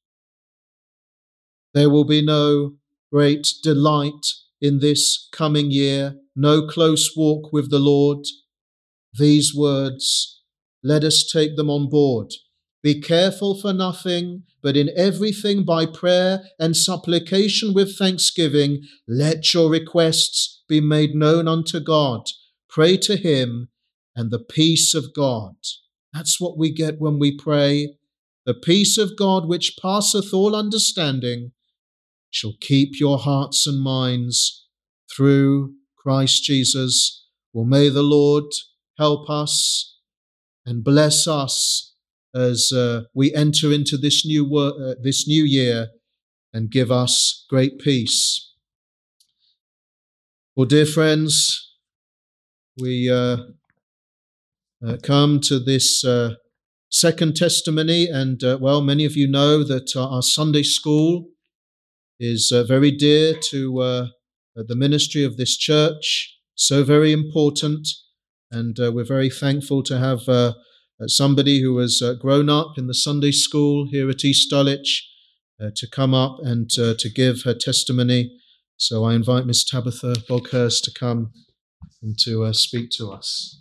There will be no great delight in this coming year, no close walk with the Lord. These words, let us take them on board. Be careful for nothing, but in everything by prayer and supplication with thanksgiving, let your requests be made known unto God. Pray to him, and the peace of God. That's what we get when we pray. The peace of God, which passeth all understanding, shall keep your hearts and minds through Christ Jesus. Well, may the Lord help us and bless us as we enter into this new year, and give us great peace. Well, dear friends, we come to this second testimony, and many of you know that our Sunday school is very dear to the ministry of this church, so very important, and we're very thankful to have somebody who has grown up in the Sunday school here at East Dulwich to come up and to give her testimony. So I invite Miss Tabitha Boghurst to come and to speak to us.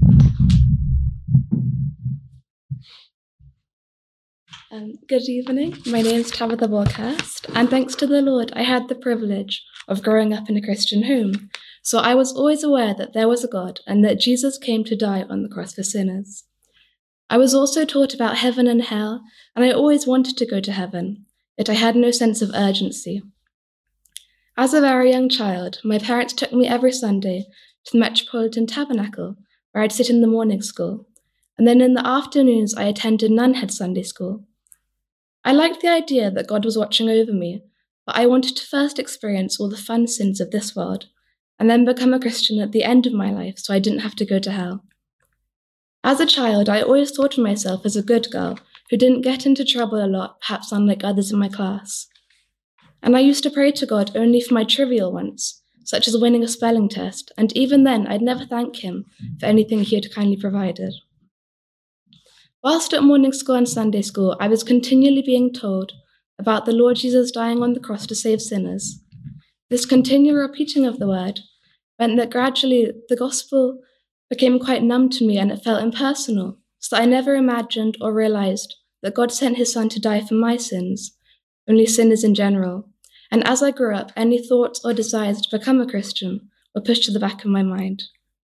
Good evening. My name is Tabitha Boghurst, and thanks to the Lord, I had the privilege of growing up in a Christian home. So I was always aware that there was a God and that Jesus came to die on the cross for sinners. I was also taught about heaven and hell, and I always wanted to go to heaven, yet I had no sense of urgency. As a very young child, my parents took me every Sunday to the Metropolitan Tabernacle, where I'd sit in the morning school, and then in the afternoons I attended Nunhead Sunday School. I liked the idea that God was watching over me, but I wanted to first experience all the fun sins of this world, and then become a Christian at the end of my life so I didn't have to go to hell. As a child, I always thought of myself as a good girl who didn't get into trouble a lot, perhaps unlike others in my class. And I used to pray to God only for my trivial ones, such as winning a spelling test, and even then I'd never thank him for anything he had kindly provided. Whilst at morning school and Sunday school, I was continually being told about the Lord Jesus dying on the cross to save sinners. This continual repeating of the word meant that gradually the gospel became quite numb to me, and it felt impersonal, so that I never imagined or realized that God sent his son to die for my sins, only sinners in general. And as I grew up, any thoughts or desires to become a Christian were pushed to the back of my mind.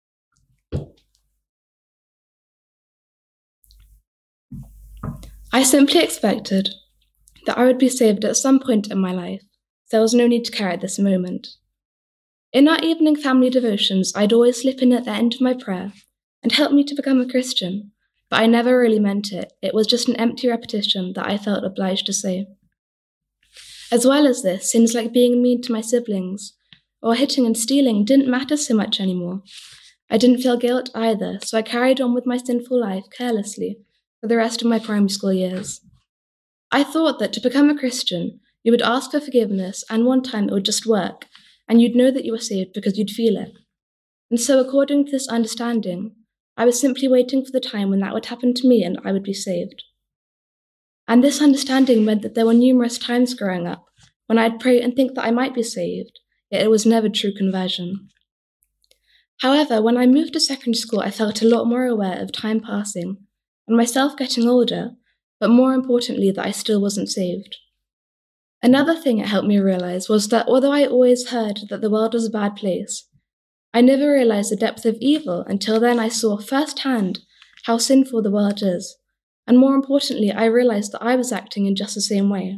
I simply expected that I would be saved at some point in my life. There was no need to care at this moment. In our evening family devotions, I'd always slip in at the end of my prayer and help me to become a Christian, but I never really meant it. It was just an empty repetition that I felt obliged to say. As well as this, sins like being mean to my siblings or hitting and stealing didn't matter so much anymore. I didn't feel guilt either, so I carried on with my sinful life carelessly for the rest of my primary school years. I thought that to become a Christian, you would ask for forgiveness, and one time it would just work, and you'd know that you were saved because you'd feel it. And so according to this understanding, I was simply waiting for the time when that would happen to me and I would be saved. And this understanding meant that there were numerous times growing up when I'd pray and think that I might be saved, yet it was never true conversion. However, when I moved to secondary school, I felt a lot more aware of time passing and myself getting older, but more importantly, that I still wasn't saved. Another thing it helped me realize was that although I always heard that the world was a bad place, I never realized the depth of evil until then I saw firsthand how sinful the world is, and more importantly, I realized that I was acting in just the same way.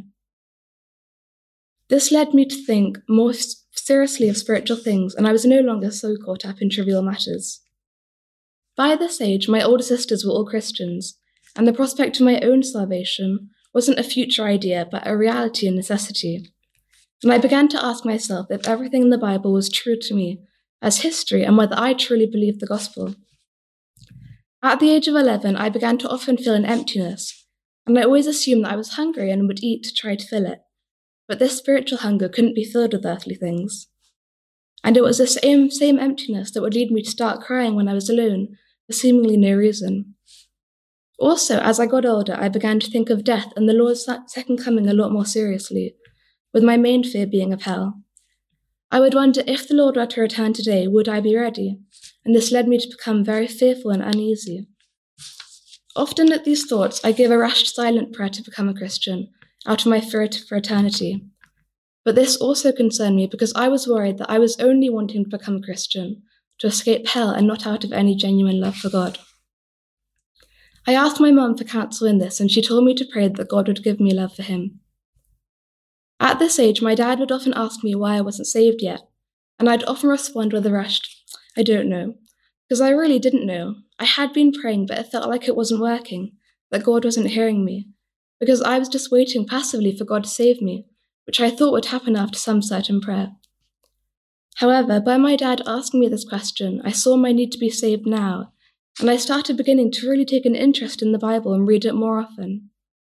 This led me to think more seriously of spiritual things, and I was no longer so caught up in trivial matters. By this age, my older sisters were all Christians, and the prospect of my own salvation wasn't a future idea, but a reality and necessity. And I began to ask myself if everything in the Bible was true to me as history and whether I truly believed the gospel. At the age of 11, I began to often feel an emptiness, and I always assumed that I was hungry and would eat to try to fill it. But this spiritual hunger couldn't be filled with earthly things. And it was the same emptiness that would lead me to start crying when I was alone, for seemingly no reason. Also, as I got older, I began to think of death and the Lord's second coming a lot more seriously, with my main fear being of hell. I would wonder if the Lord were to return today, would I be ready? And this led me to become very fearful and uneasy. Often at these thoughts, I gave a rushed silent prayer to become a Christian, out of my fear for eternity. But this also concerned me because I was worried that I was only wanting to become a Christian to escape hell and not out of any genuine love for God. I asked my mum for counsel in this, and she told me to pray that God would give me love for him. At this age, my dad would often ask me why I wasn't saved yet, and I'd often respond with a rushed, I don't know, because I really didn't know. I had been praying, but it felt like it wasn't working, that God wasn't hearing me, because I was just waiting passively for God to save me, which I thought would happen after some certain prayer. However, by my dad asking me this question, I saw my need to be saved now, and I started beginning to really take an interest in the Bible and read it more often.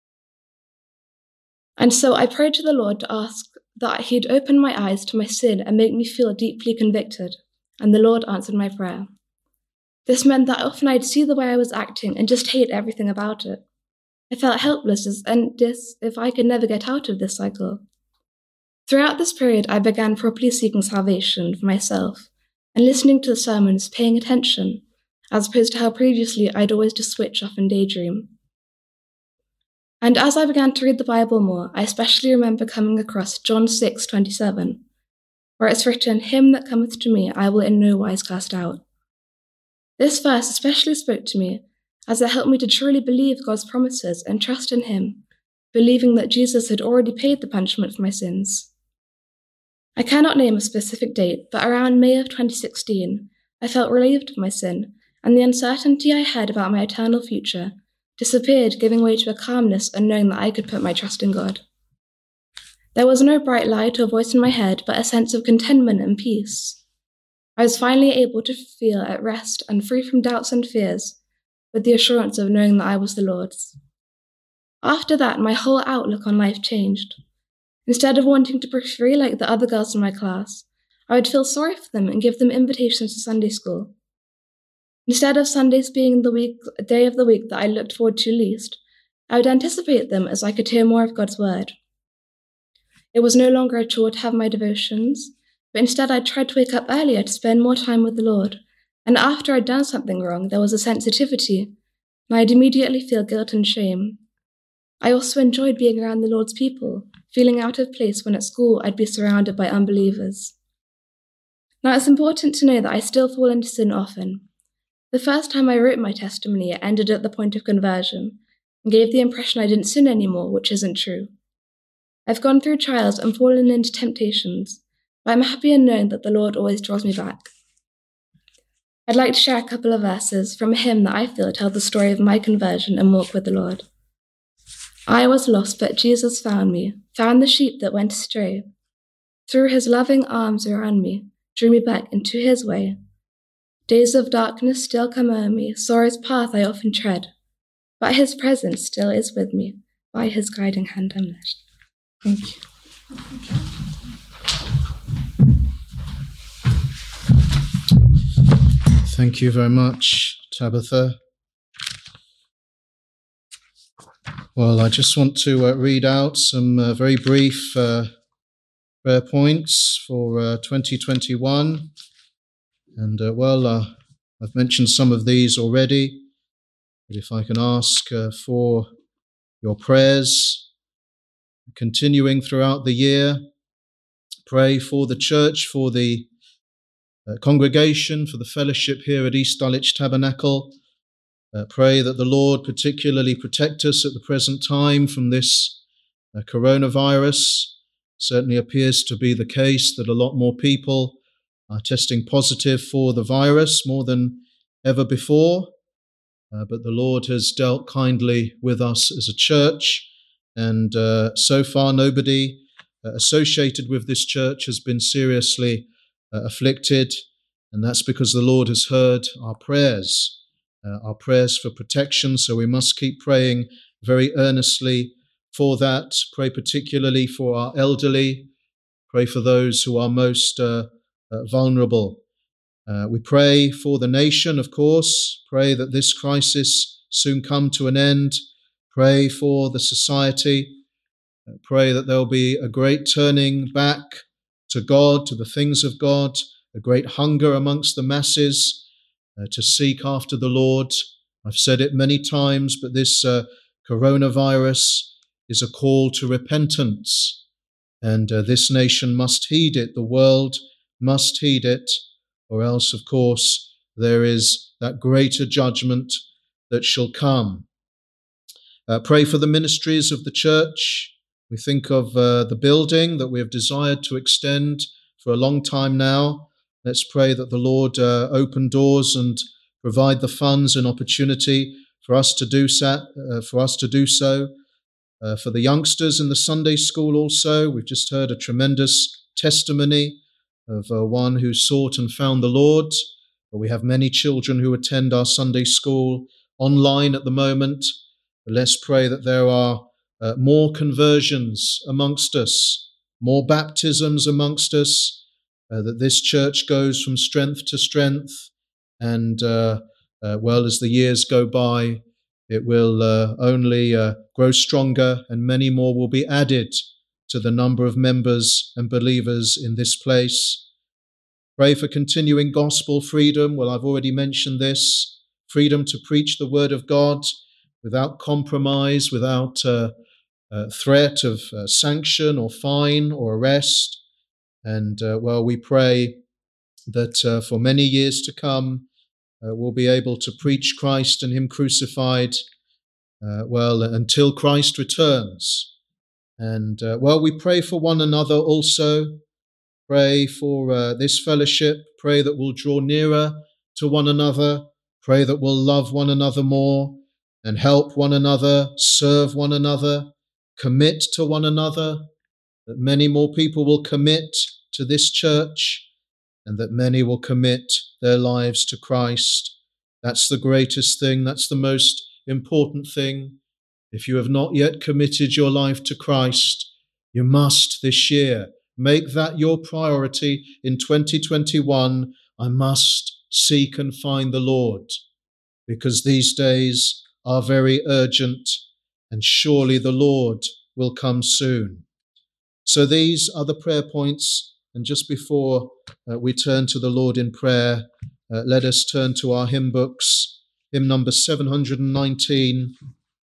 And so I prayed to the Lord to ask that he'd open my eyes to my sin and make me feel deeply convicted, and the Lord answered my prayer. This meant that often I'd see the way I was acting and just hate everything about it. I felt helpless as if I could never get out of this cycle. Throughout this period, I began properly seeking salvation for myself and listening to the sermons, paying attention, as opposed to how previously I'd always just switch off and daydream. And as I began to read the Bible more, I especially remember coming across John 6:27, where it's written, "Him that cometh to me I will in no wise cast out." This verse especially spoke to me, as it helped me to truly believe God's promises and trust in him, believing that Jesus had already paid the punishment for my sins. I cannot name a specific date, but around May of 2016, I felt relieved of my sin, and the uncertainty I had about my eternal future disappeared, giving way to a calmness and knowing that I could put my trust in God. There was no bright light or voice in my head, but a sense of contentment and peace. I was finally able to feel at rest and free from doubts and fears, with the assurance of knowing that I was the Lord's. After that, my whole outlook on life changed. Instead of wanting to be free like the other girls in my class, I would feel sorry for them and give them invitations to Sunday school. Instead of Sundays being the day of the week that I looked forward to least, I would anticipate them as I could hear more of God's word. It was no longer a chore to have my devotions, but instead I tried to wake up earlier to spend more time with the Lord, and after I'd done something wrong, there was a sensitivity, and I'd immediately feel guilt and shame. I also enjoyed being around the Lord's people, feeling out of place when at school I'd be surrounded by unbelievers. Now it's important to know that I still fall into sin often. The first time I wrote my testimony, it ended at the point of conversion, and gave the impression I didn't sin anymore, which isn't true. I've gone through trials and fallen into temptations, but I'm happy in knowing that the Lord always draws me back. I'd like to share a couple of verses from a hymn that I feel tell the story of my conversion and walk with the Lord. I was lost, but Jesus found me, found the sheep that went astray. Through his loving arms around me, drew me back into his way. Days of darkness still come o'er me, sorrow's path I often tread, but his presence still is with me, by his guiding hand I'm led. Thank you. Thank you very much, Tabitha. Well, I just want to read out some very brief prayer points for 2021. And I've mentioned some of these already, but if I can ask for your prayers, continuing throughout the year, pray for the church, for the congregation, for the fellowship here at East Dulwich Tabernacle. Pray that the Lord particularly protect us at the present time from this coronavirus. Certainly appears to be the case that a lot more people are testing positive for the virus more than ever before. But the Lord has dealt kindly with us as a church, and so far nobody associated with this church has been seriously afflicted, and that's because the Lord has heard our prayers for protection. So we must keep praying very earnestly for that. Pray particularly for our elderly. Pray for those who are most vulnerable. We pray for the nation, of course. Pray that this crisis soon come to an end. Pray for the society. Pray that there will be a great turning back to God, to the things of God, a great hunger amongst the masses to seek after the Lord. I've said it many times, but this coronavirus is a call to repentance, and this nation must heed it. The world must heed it, or else, of course, there is that greater judgment that shall come. Pray for the ministries of the church. We think of the building that we have desired to extend for a long time now. Let's pray that the Lord open doors and provide the funds and opportunity for us to do so. For the youngsters in the Sunday school also, we've just heard a tremendous testimony of one who sought and found the Lord. We have many children who attend our Sunday school online at the moment. Let's pray that there are more conversions amongst us, more baptisms amongst us, that this church goes from strength to strength, and as the years go by, it will only grow stronger, and many more will be added to the number of members and believers in this place. Pray for continuing gospel freedom. Well, I've already mentioned this. Freedom to preach the word of God without compromise, without threat of sanction or fine or arrest. And we pray that for many years to come, we'll be able to preach Christ and Him crucified, until Christ returns. And we pray for one another also. Pray for this fellowship. Pray that we'll draw nearer to one another. Pray that we'll love one another more and help one another, serve one another, commit to one another, that many more people will commit to this church, and that many will commit their lives to Christ. That's the greatest thing. That's the most important thing. If you have not yet committed your life to Christ, you must this year make that your priority in 2021. I must seek and find the Lord, because these days are very urgent, and surely the Lord will come soon. So these are the prayer points. And just before we turn to the Lord in prayer, let us turn to our hymn books. Hymn number 719.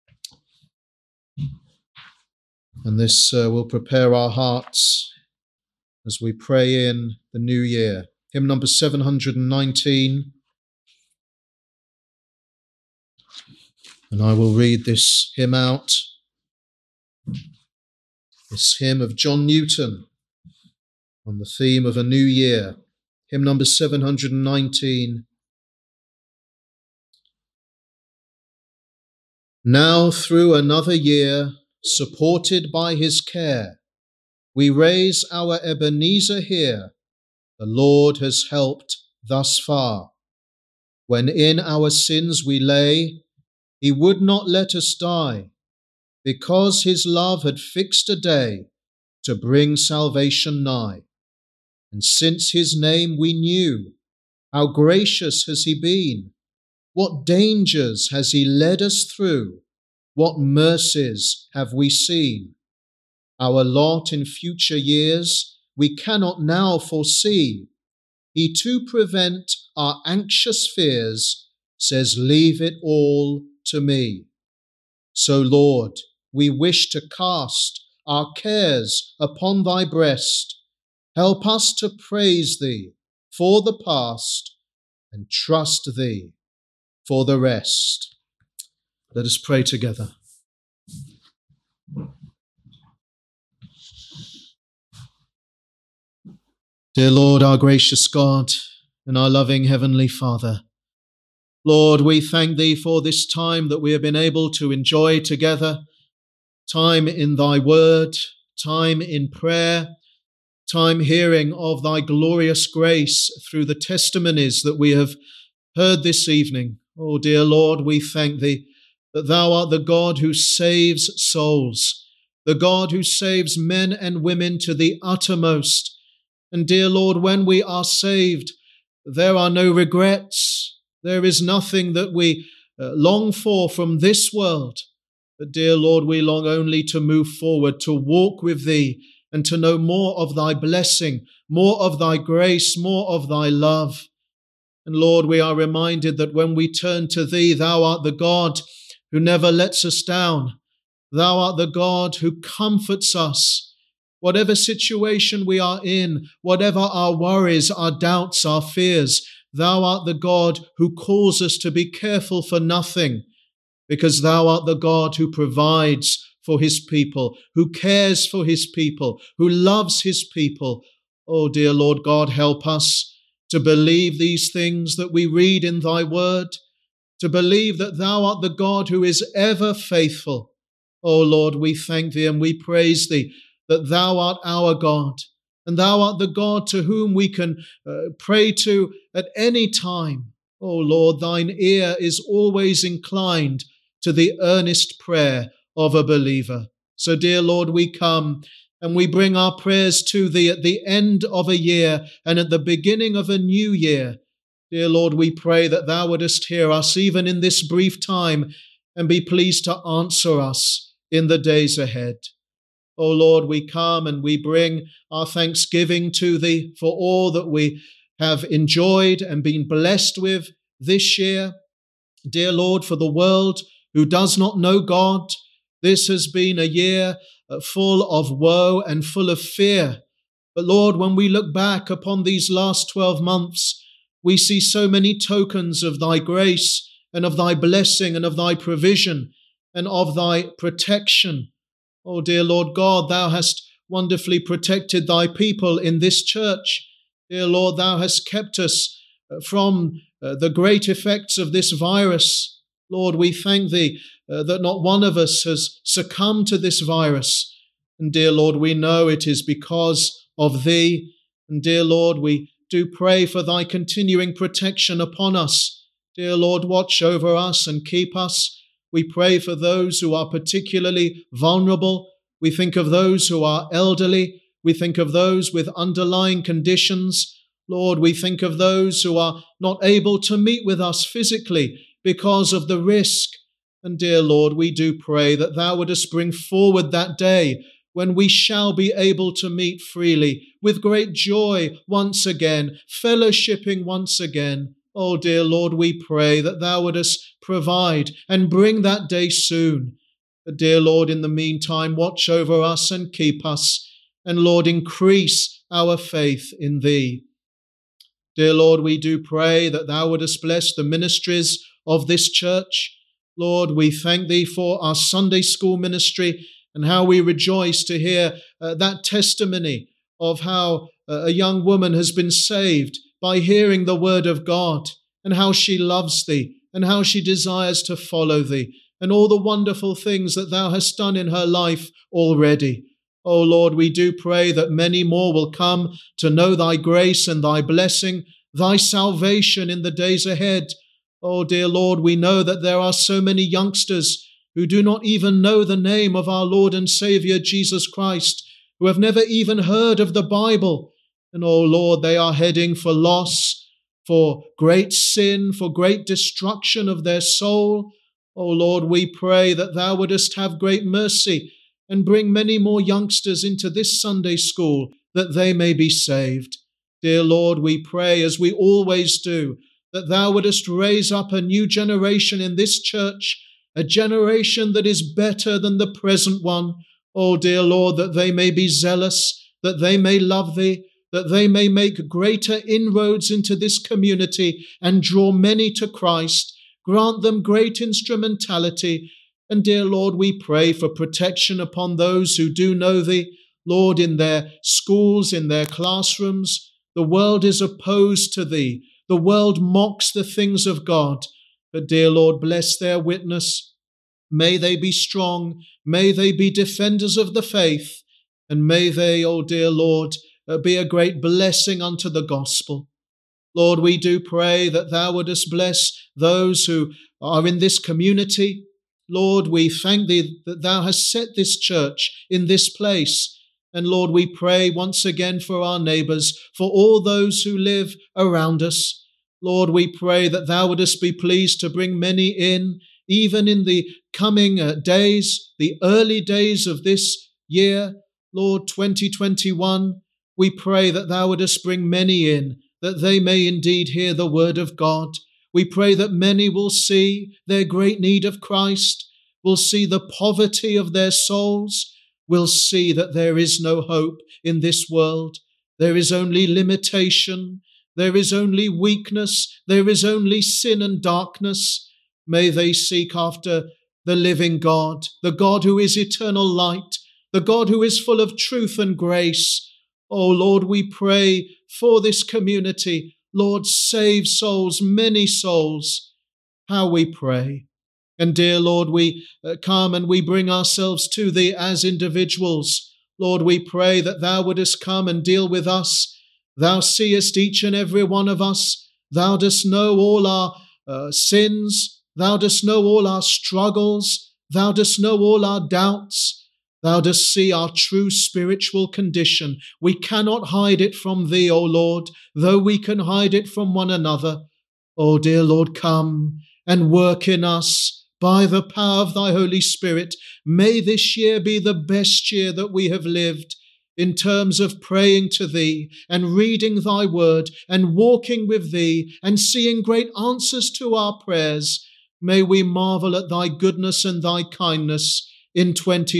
And this will prepare our hearts as we pray in the new year. Hymn number 719. And I will read this hymn out. This hymn of John Newton on the theme of a new year. Hymn number 719. Now through another year, supported by His care, we raise our Ebenezer here. The Lord has helped thus far. When in our sins we lay, He would not let us die, because His love had fixed a day to bring salvation nigh. And since His name we knew, how gracious has He been, what dangers has He led us through, what mercies have we seen. Our lot in future years we cannot now foresee, he to prevent our anxious fears says, leave it all to me. So, Lord, we wish to cast our cares upon thy breast. Help us to praise thee for the past and trust thee for the rest. Let us pray together. Dear Lord, our gracious God and our loving Heavenly Father, Lord, we thank thee for this time that we have been able to enjoy together, time in thy word, time in prayer, time hearing of thy glorious grace through the testimonies that we have heard this evening. Oh, dear Lord, we thank thee that thou art the God who saves souls, the God who saves men and women to the uttermost. And dear Lord, when we are saved, there are no regrets. There is nothing that we long for from this world. But dear Lord, we long only to move forward, to walk with thee, and to know more of thy blessing, more of thy grace, more of thy love. And Lord, we are reminded that when we turn to thee, thou art the God who never lets us down. Thou art the God who comforts us. Whatever situation we are in, whatever our worries, our doubts, our fears, thou art the God who calls us to be careful for nothing, because thou art the God who provides for his people, who cares for his people, who loves his people. Oh, dear Lord God, help us to believe these things that we read in thy word, to believe that thou art the God who is ever faithful. Oh, Lord, we thank thee and we praise thee that thou art our God, and thou art the God to whom we can pray to at any time. Oh, Lord, thine ear is always inclined to the earnest prayer of a believer. So, dear Lord, we come and we bring our prayers to thee at the end of a year and at the beginning of a new year. Dear Lord, we pray that thou wouldest hear us even in this brief time and be pleased to answer us in the days ahead. O Lord, we come and we bring our thanksgiving to thee for all that we have enjoyed and been blessed with this year. Dear Lord, for the world who does not know God, this has been a year full of woe and full of fear. But Lord, when we look back upon these last 12 months, we see so many tokens of thy grace and of thy blessing and of thy provision and of thy protection. Oh, dear Lord God, thou hast wonderfully protected thy people in this church. Dear Lord, thou hast kept us from the great effects of this virus. Lord, we thank thee that not one of us has succumbed to this virus. And dear Lord, we know it is because of thee. And dear Lord, we do pray for thy continuing protection upon us. Dear Lord, watch over us and keep us. We pray for those who are particularly vulnerable. We think of those who are elderly. We think of those with underlying conditions. Lord, we think of those who are not able to meet with us physically because of the risk. And dear Lord, we do pray that thou wouldest bring forward that day when we shall be able to meet freely with great joy once again, fellowshipping once again. Oh, dear Lord, we pray that thou wouldest provide and bring that day soon. But dear Lord, in the meantime, watch over us and keep us. And Lord, increase our faith in thee. Dear Lord, we do pray that thou wouldest bless the ministries of this church. Lord, we thank thee for our Sunday school ministry and how we rejoice to hear that testimony of how a young woman has been saved by hearing the word of God, and how she loves thee, and how she desires to follow thee, and all the wonderful things that thou hast done in her life already. O Lord, we do pray that many more will come to know thy grace and thy blessing, thy salvation in the days ahead. Oh, dear Lord, we know that there are so many youngsters who do not even know the name of our Lord and Saviour Jesus Christ, who have never even heard of the Bible. And, oh Lord, they are heading for loss, for great sin, for great destruction of their soul. Oh Lord, we pray that thou wouldest have great mercy and bring many more youngsters into this Sunday school that they may be saved. Dear Lord, we pray, as we always do, that thou wouldest raise up a new generation in this church, a generation that is better than the present one. Oh, dear Lord, that they may be zealous, that they may love thee, that they may make greater inroads into this community and draw many to Christ. Grant them great instrumentality. And dear Lord, we pray for protection upon those who do know thee. Lord, in their schools, in their classrooms, the world is opposed to thee. The world mocks the things of God. But dear Lord, bless their witness. May they be strong. May they be defenders of the faith. And may they, oh dear Lord, be a great blessing unto the gospel. Lord, we do pray that thou wouldest bless those who are in this community. Lord, we thank thee that thou hast set this church in this place. And Lord, we pray once again for our neighbours, for all those who live around us. Lord, we pray that thou wouldest be pleased to bring many in, even in the coming days, the early days of this year, Lord, 2021. We pray that thou wouldest bring many in, that they may indeed hear the word of God. We pray that many will see their great need of Christ, will see the poverty of their souls, will see that there is no hope in this world. There is only limitation. There is only weakness. There is only sin and darkness. May they seek after the living God, the God who is eternal light, the God who is full of truth and grace. Oh Lord, we pray for this community. Lord, save souls, many souls. How we pray. And dear Lord, we come and we bring ourselves to thee as individuals. Lord, we pray that thou wouldest come and deal with us. Thou seest each and every one of us. Thou dost know all our sins. Thou dost know all our struggles. Thou dost know all our doubts. Thou dost see our true spiritual condition. We cannot hide it from thee, O Lord, though we can hide it from one another. O dear Lord, come and work in us by the power of thy Holy Spirit. May this year be the best year that we have lived in terms of praying to thee and reading thy word and walking with thee and seeing great answers to our prayers. May we marvel at thy goodness and thy kindness in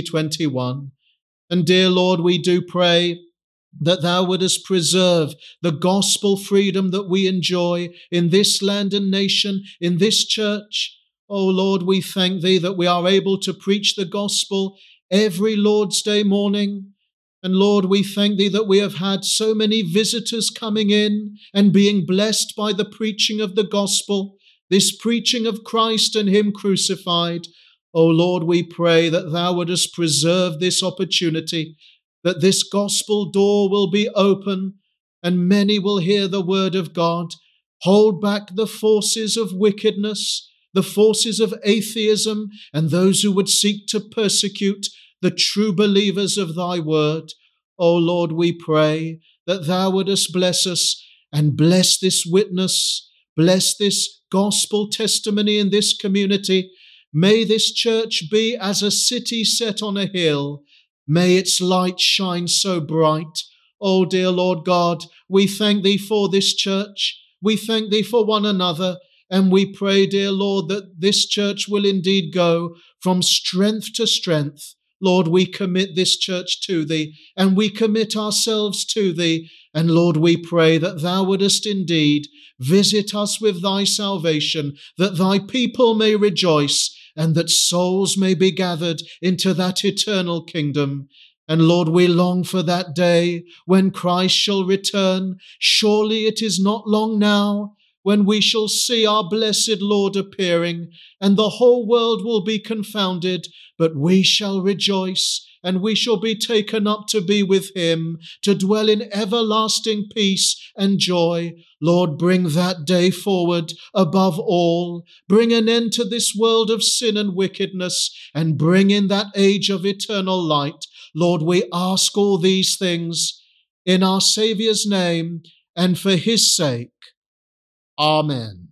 2021. And dear Lord, we do pray that thou wouldest preserve the gospel freedom that we enjoy in this land and nation, in this church. Oh Lord, we thank thee that we are able to preach the gospel every Lord's Day morning. And Lord, we thank thee that we have had so many visitors coming in and being blessed by the preaching of the gospel, this preaching of Christ and him crucified. O Lord, we pray that thou wouldest preserve this opportunity, that this gospel door will be open and many will hear the word of God. Hold back the forces of wickedness, the forces of atheism, and those who would seek to persecute the true believers of thy word. O Lord, we pray that thou wouldest bless us and bless this witness, bless this gospel testimony in this community. May this church be as a city set on a hill. May its light shine so bright. Oh, dear Lord God, we thank thee for this church. We thank thee for one another. And we pray, dear Lord, that this church will indeed go from strength to strength. Lord, we commit this church to thee, and we commit ourselves to thee. And Lord, we pray that thou wouldest indeed visit us with thy salvation, that thy people may rejoice, and that souls may be gathered into that eternal kingdom. And Lord, we long for that day when Christ shall return. Surely it is not long now, when we shall see our blessed Lord appearing, and the whole world will be confounded, but we shall rejoice, and we shall be taken up to be with him, to dwell in everlasting peace and joy. Lord, bring that day forward above all. Bring an end to this world of sin and wickedness, and bring in that age of eternal light. Lord, we ask all these things in our Saviour's name and for his sake. Amen.